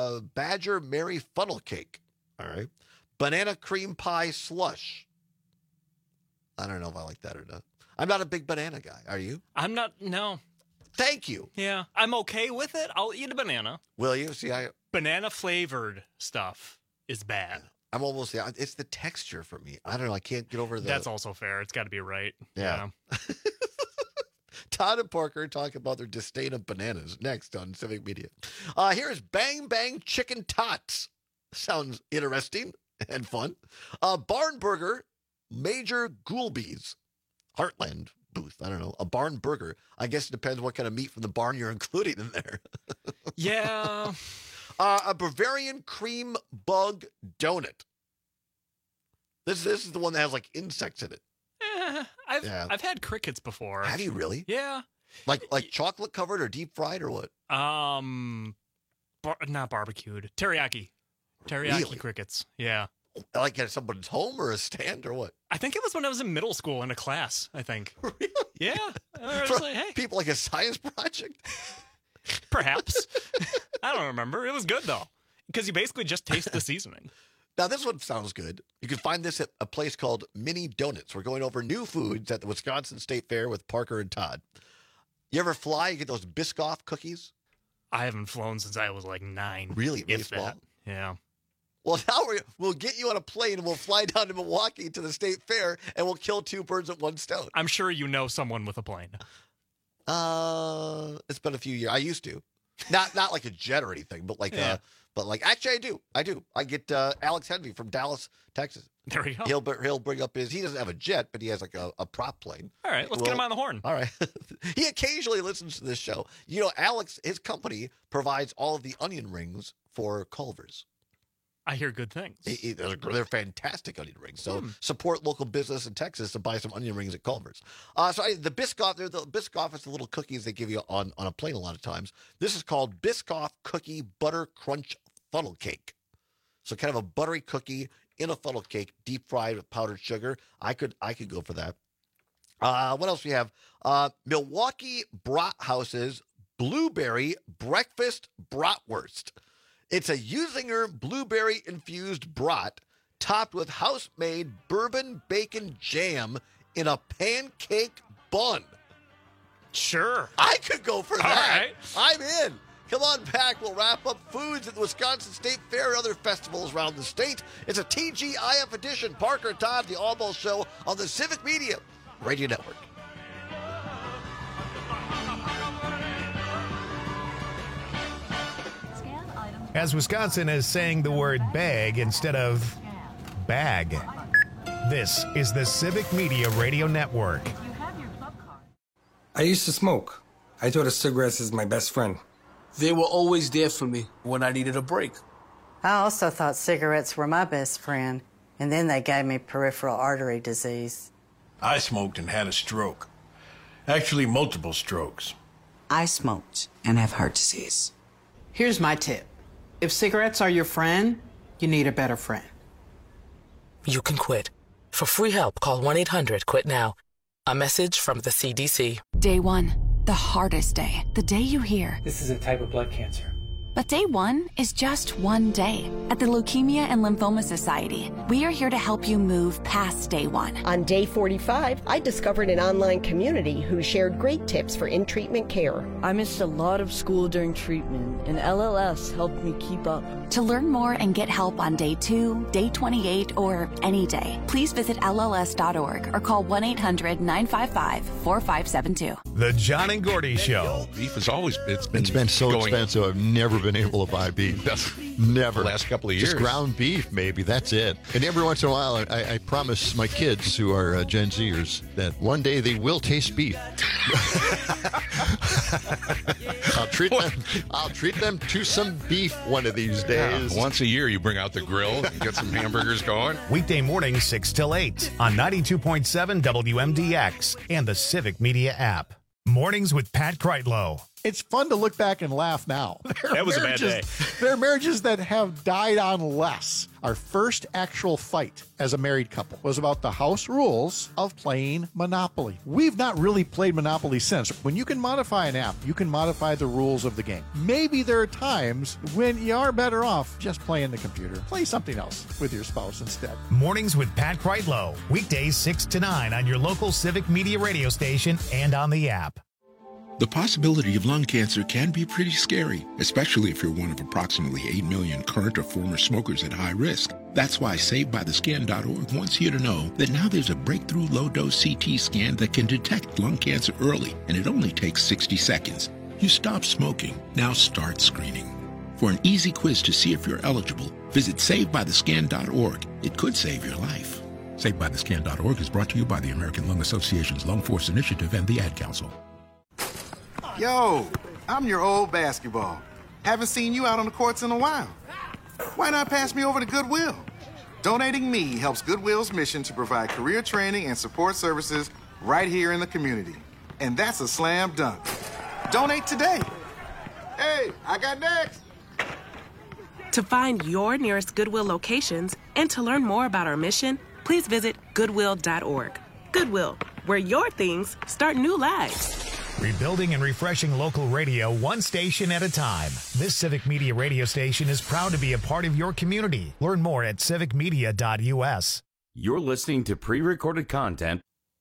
funnel cake. All right. Banana cream pie slush. I don't know if I like that or not. I'm not a big banana guy. Are you? I'm not. No. Thank you. Yeah, I'm okay with it. I'll eat a banana. Will you? See, banana flavored stuff is bad. I'm almost. Yeah, it's the texture for me. I don't know. I can't get over the. That's also fair. It's got to be right. Yeah. Todd and Parker talk about their disdain of bananas next on Civic Media. Here's Bang Bang Chicken Tots. Sounds interesting and fun. Barn Burger, Major Goulby's Heartland booth. I don't know. A barn burger. I guess it depends what kind of meat from the barn you're including in there. Yeah. A Bavarian cream bug donut. This is the one that has like insects in it. I've had crickets before. Have you really? Yeah. Like chocolate covered or deep fried or what? Not barbecued. Teriyaki. Teriyaki crickets. Yeah. Like at someone's home or a stand or what? I think it was when I was in middle school in a class, I think. Really? Yeah. I was like, hey. People like a science project? Perhaps. I don't remember. It was good though. Because you basically just taste the seasoning. Now, this one sounds good. You can find this at a place called Mini Donuts. We're going over new foods at the Wisconsin State Fair with Parker and Todd. You ever fly? You get those Biscoff cookies? I haven't flown since I was like 9. Really small? That. Yeah. Well, now we'll get you on a plane and we'll fly down to Milwaukee to the State Fair and we'll kill 2 birds with 1 stone. I'm sure you know someone with a plane. It's been a few years. I used to. Not like a jet or anything, but like actually I do. I get Alex Henry from Dallas, Texas. There we go. He'll bring up he doesn't have a jet, but he has like a prop plane. All right, let's get him on the horn. All right. He occasionally listens to this show. You know, Alex, his company provides all of the onion rings for Culver's. I hear good things. They're fantastic onion rings. So support local business in Texas to buy some onion rings at Culver's. The Biscoff, the Biscoff is the little cookies they give you on a plane a lot of times. This is called Biscoff Cookie Butter Crunch Funnel Cake. So kind of a buttery cookie in a funnel cake, deep fried with powdered sugar. I could go for that. What else we have? Milwaukee Brat House's Blueberry Breakfast Bratwurst. It's a Usinger blueberry-infused brat topped with house-made bourbon bacon jam in a pancake bun. Sure. I could go for that. All right. I'm in. Come on back. We'll wrap up foods at the Wisconsin State Fair and other festivals around the state. It's a TGIF edition. Parker Todd, the All Ball Show on the Civic Media Radio Network. As Wisconsin is saying the word bag instead of bag. This is the Civic Media Radio Network. I used to smoke. I thought of cigarettes as my best friend. They were always there for me when I needed a break. I also thought cigarettes were my best friend, and then they gave me peripheral artery disease. I smoked and had a stroke. Actually, multiple strokes. I smoked and have heart disease. Here's my tip. If cigarettes are your friend, you need a better friend. You can quit. For free help, call 1-800-QUIT-NOW. A message from the CDC. Day 1, the hardest day. The day you hear, This is a type of blood cancer. But day 1 is just one day. At the Leukemia and Lymphoma Society, we are here to help you move past day 1. On day 45, I discovered an online community who shared great tips for in-treatment care. I missed a lot of school during treatment, and LLS helped me keep up. To learn more and get help on day 2, day 28, or any day, please visit LLS.org or call 1-800-955-4572. The John and Gordy Show. Beef has always it's been so expensive. I've never been able to buy beef. Never. The last couple of years. Just ground beef, maybe. That's it. And every once in a while, I promise my kids, who are Gen Zers, that one day they will taste beef. I'll treat them to some beef one of these days. Yeah, once a year, you bring out the grill and get some hamburgers going. Weekday mornings 6 till 8 on 92.7 WMDX and the Civic Media app. Mornings with Pat Kreitlow. It's fun to look back and laugh now. That was a bad day. There are marriages that have died on less. Our first actual fight as a married couple was about the house rules of playing Monopoly. We've not really played Monopoly since. When you can modify an app, you can modify the rules of the game. Maybe there are times when you are better off just playing the computer. Play something else with your spouse instead. Mornings with Pat Kreitlow. Weekdays 6 to 9 on your local Civic Media radio station and on the app. The possibility of lung cancer can be pretty scary, especially if you're one of approximately 8 million current or former smokers at high risk. That's why SaveByTheScan.org wants you to know that now there's a breakthrough low-dose CT scan that can detect lung cancer early, and it only takes 60 seconds. You stop smoking, now start screening. For an easy quiz to see if you're eligible, visit SaveByTheScan.org. It could save your life. SaveByTheScan.org is brought to you by the American Lung Association's Lung Force Initiative and the Ad Council. Yo, I'm your old basketball. Haven't seen you out on the courts in a while. Why not pass me over to Goodwill? Donating me helps Goodwill's mission to provide career training and support services right here in the community. And that's a slam dunk. Donate today. Hey, I got next. To find your nearest Goodwill locations and to learn more about our mission, please visit Goodwill.org. Goodwill, where your things start new lives. Rebuilding and refreshing local radio one station at a time. This Civic Media radio station is proud to be a part of your community. Learn more at civicmedia.us. You're listening to pre-recorded content.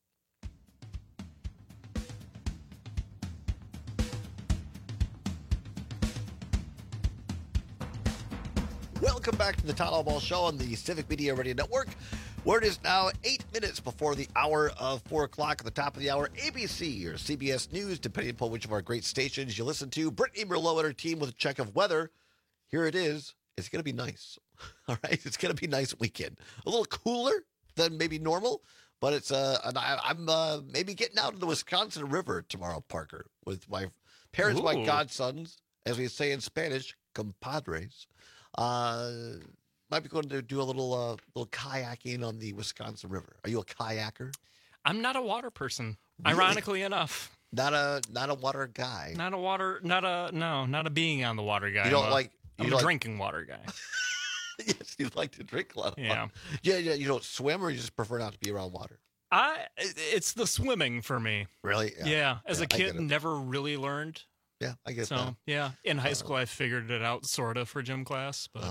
Welcome back to the Todd Allball Show on the Civic Media Radio Network, where it is now 8 minutes before the hour of 4 o'clock. At the top of the hour, ABC or CBS News, depending upon which of our great stations you listen to. Brittany Merlot and her team with a check of weather. Here it is. It's going to be nice. All right? It's going to be a nice weekend. A little cooler than maybe normal, but it's I'm maybe getting out of the Wisconsin River tomorrow, Parker, with my parents, my godsons, as we say in Spanish, compadres. Might be going to do a little kayaking on the Wisconsin River. Are you a kayaker? I'm not a water person. Really? Ironically enough, not a water guy. Not a being on the water guy. You don't I'm a drinking water guy. Yes, you like to drink a lot of Yeah. water. Yeah. You don't swim, or you just prefer not to be around water? It's the swimming for me. Really? Yeah. As a kid, never really learned. Yeah, I get that. So yeah, in high school, I figured it out sort of for gym class, but.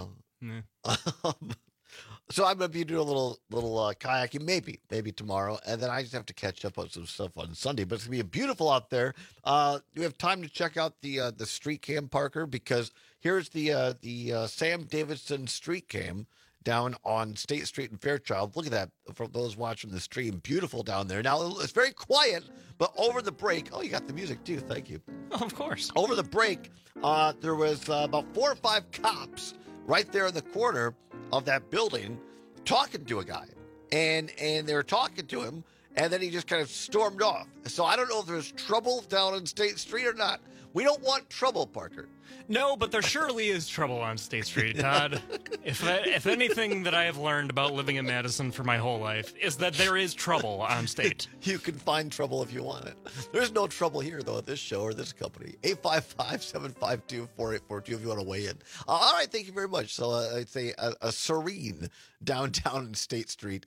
So I'm going to be doing a little kayaking, maybe tomorrow, and then I just have to catch up on some stuff on Sunday. But it's going to be beautiful out there. We have time to check out the street cam, Parker, because here's the Sam Davidson street cam down on State Street in Fairchild. Look at that for those watching the stream. Beautiful down there. Now, it's very quiet, but over the break, you got the music too. Thank you. Oh, of course. Over the break, there was about 4 or 5 cops right there in the corner of that building, talking to a guy, and they were talking to him, and then he just kind of stormed off. So I don't know if there's trouble down on State Street or not. We don't want trouble, Parker. No, but there surely is trouble on State Street, Todd. If anything that I have learned about living in Madison for my whole life is that there is trouble on State. You can find trouble if you want it. There's no trouble here, though, at this show or this company. 855-752-4842 if you want to weigh in. All right, thank you very much. So I'd say a serene downtown in State Street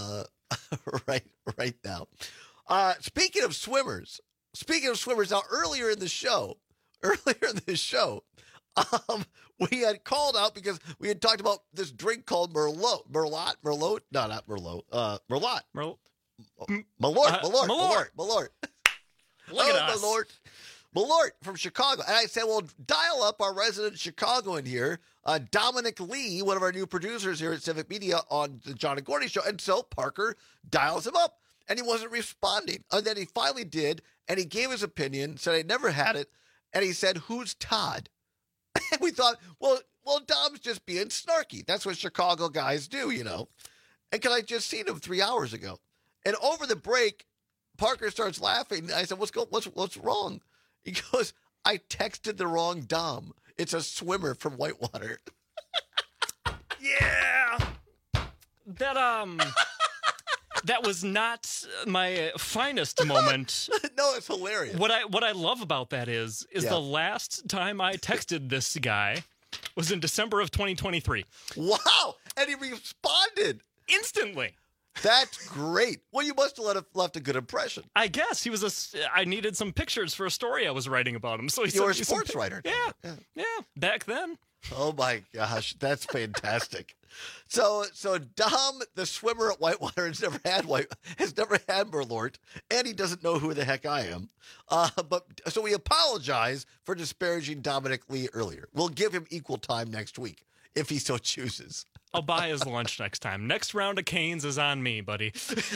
right now. Speaking of swimmers, now earlier in the show, we had called out because we had talked about this drink called Malort. Malort from Chicago. And I said, well, dial up our resident Chicagoan here, Dominic Lee, one of our new producers here at Civic Media on the John and Gordy show. And so Parker dials him up, and he wasn't responding. And then he finally did, and he gave his opinion, said he'd never had it, and he said, who's Todd? And we thought, well, Dom's just being snarky. That's what Chicago guys do, you know. And because I just seen him 3 hours ago. And over the break, Parker starts laughing. I said, what's wrong? He goes, I texted the wrong Dom. It's a swimmer from Whitewater. Yeah. That was not my finest moment. No, it's hilarious. What I love about that is the last time I texted this guy was in December of 2023. Wow. And he responded instantly. That's great. Well, you must have left a good impression. I guess I needed some pictures for a story I was writing about him. So he You're a sports writer. Yeah. Back then. Oh my gosh, that's fantastic. So Dom, the swimmer at Whitewater, has never had Malort, and he doesn't know who the heck I am. So we apologize for disparaging Dominic Lee earlier. We'll give him equal time next week if he so chooses. I'll buy his lunch next time. Next round of Canes is on me, buddy.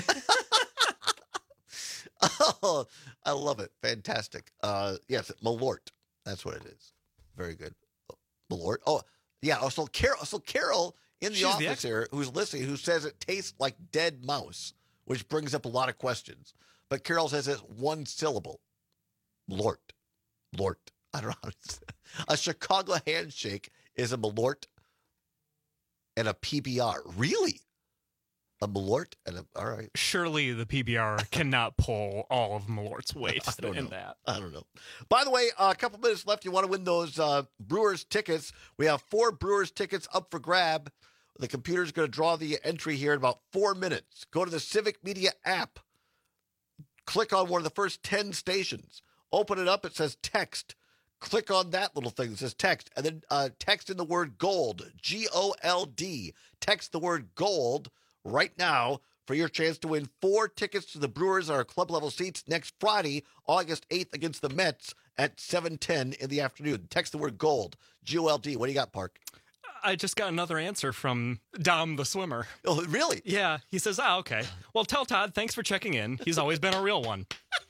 Oh, I love it. Fantastic. Yes, Malort. That's what it is. Very good. Malort. Oh, yeah. So Carol in the office here, who's listening, who says it tastes like dead mouse, which brings up a lot of questions. But Carol says it's one syllable. Malort. I don't know how to say it. A Chicago handshake is a Malort and a PBR. Really? A Malort and all right. Surely the PBR cannot pull all of Malort's weight in that. I don't know. By the way, a couple minutes left. You want to win those Brewers tickets. We have 4 Brewers tickets up for grab. The computer's going to draw the entry here in about 4 minutes. Go to the Civic Media app. Click on one of the first 10 stations. Open it up. It says text. Click on that little thing that says text. And then text in the word gold. GOLD. Text the word gold right now for your chance to win 4 tickets to the Brewers on our club level seats next Friday, August 8th against the Mets at 7:10 in the afternoon. Text the word gold. GOLD. What do you got, Park? I just got another answer from Dom the swimmer. Oh, really? Yeah. He says, okay. Well, tell Todd, thanks for checking in. He's always been a real one.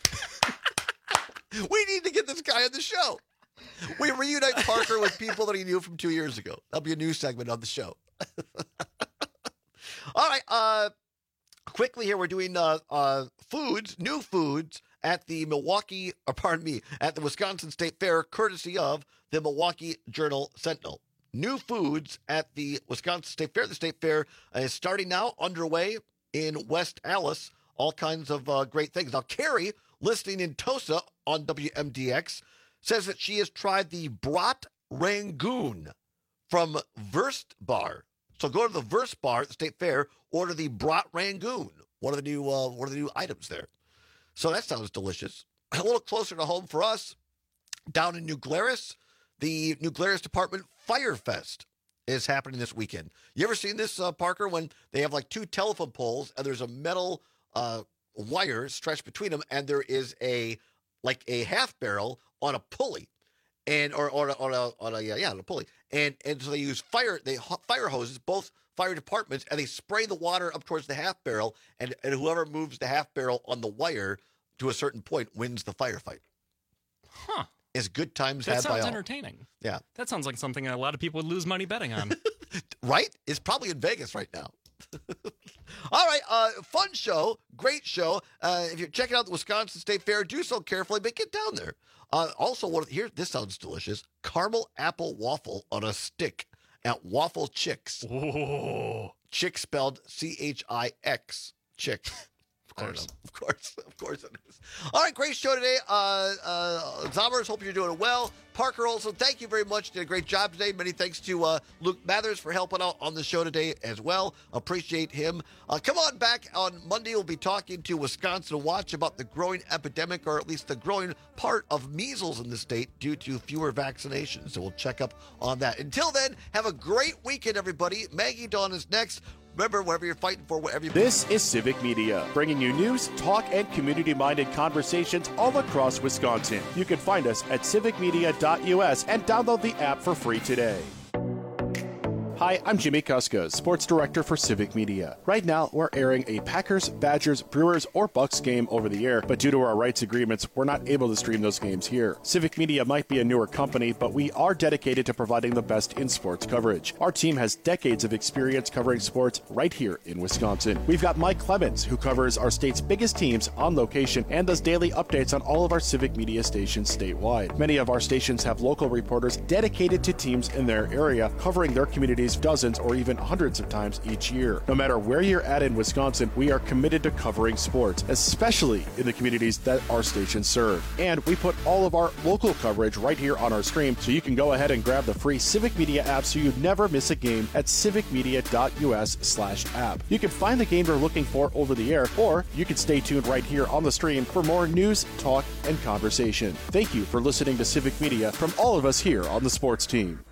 We need to get this guy on the show. We reunite Parker with people that he knew from 2 years ago. That'll be a new segment on the show. All right. Quickly here, we're doing new foods at the at the Wisconsin State Fair, courtesy of the Milwaukee Journal-Sentinel. New foods at the Wisconsin State Fair. The State Fair is starting now, underway in West Allis. All kinds of great things. Now, Carrie, listening in Tosa on WMDX, says that she has tried the Brat Rangoon from Verst Bar. So go to the Verst Bar at the State Fair, order the Brat Rangoon, one of the new items there. So that sounds delicious. A little closer to home for us, down in New Glarus, the New Glarus Department Fire Fest is happening this weekend. You ever seen this, Parker, when they have like 2 telephone poles and there's a metal wire stretched between them, and there is a half barrel on a pulley, and on a pulley, and so they use fire hoses, both fire departments, and they spray the water up towards the half barrel, and whoever moves the half barrel on the wire to a certain point wins the firefight. Huh. It's good times that had by all. That sounds entertaining. Yeah. That sounds like something a lot of people would lose money betting on. Right? It's probably in Vegas right now. All right, fun show, great show. If you're checking out the Wisconsin State Fair, do so carefully, but get down there. Also, this sounds delicious. Caramel apple waffle on a stick at Waffle Chicks. Oh. Chick spelled C-H-I-X. Chick. Of course it is. All right, great show today. Zommers, hope you're doing well. Parker Olson, thank you very much. Did a great job today. Many thanks to Luke Mathers for helping out on the show today as well. Appreciate him. Come on back on Monday. We'll be talking to Wisconsin Watch about the growing epidemic, or at least the growing part of measles in the state due to fewer vaccinations. So we'll check up on that. Until then, have a great weekend, everybody. Maggie Dawn is next. Remember, whatever you're fighting for, whatever you... This is Civic Media, bringing you news, talk, and community-minded conversations all across Wisconsin. You can find us at civicmedia.us and download the app for free today. Hi, I'm Jimmy Kuska, Sports Director for Civic Media. Right now, we're airing a Packers, Badgers, Brewers, or Bucks game over the air, but due to our rights agreements, we're not able to stream those games here. Civic Media might be a newer company, but we are dedicated to providing the best in sports coverage. Our team has decades of experience covering sports right here in Wisconsin. We've got Mike Clemens, who covers our state's biggest teams on location and does daily updates on all of our Civic Media stations statewide. Many of our stations have local reporters dedicated to teams in their area, covering their communities dozens or even hundreds of times each year. No matter where you're at in Wisconsin, we are committed to covering sports, especially in the communities that our stations serve. And we put all of our local coverage right here on our stream, so you can go ahead and grab the free Civic Media app so you never miss a game at civicmedia.us/app. You can find the game you're looking for over the air, or you can stay tuned right here on the stream for more news, talk, and conversation. Thank you for listening to Civic Media from all of us here on the sports team.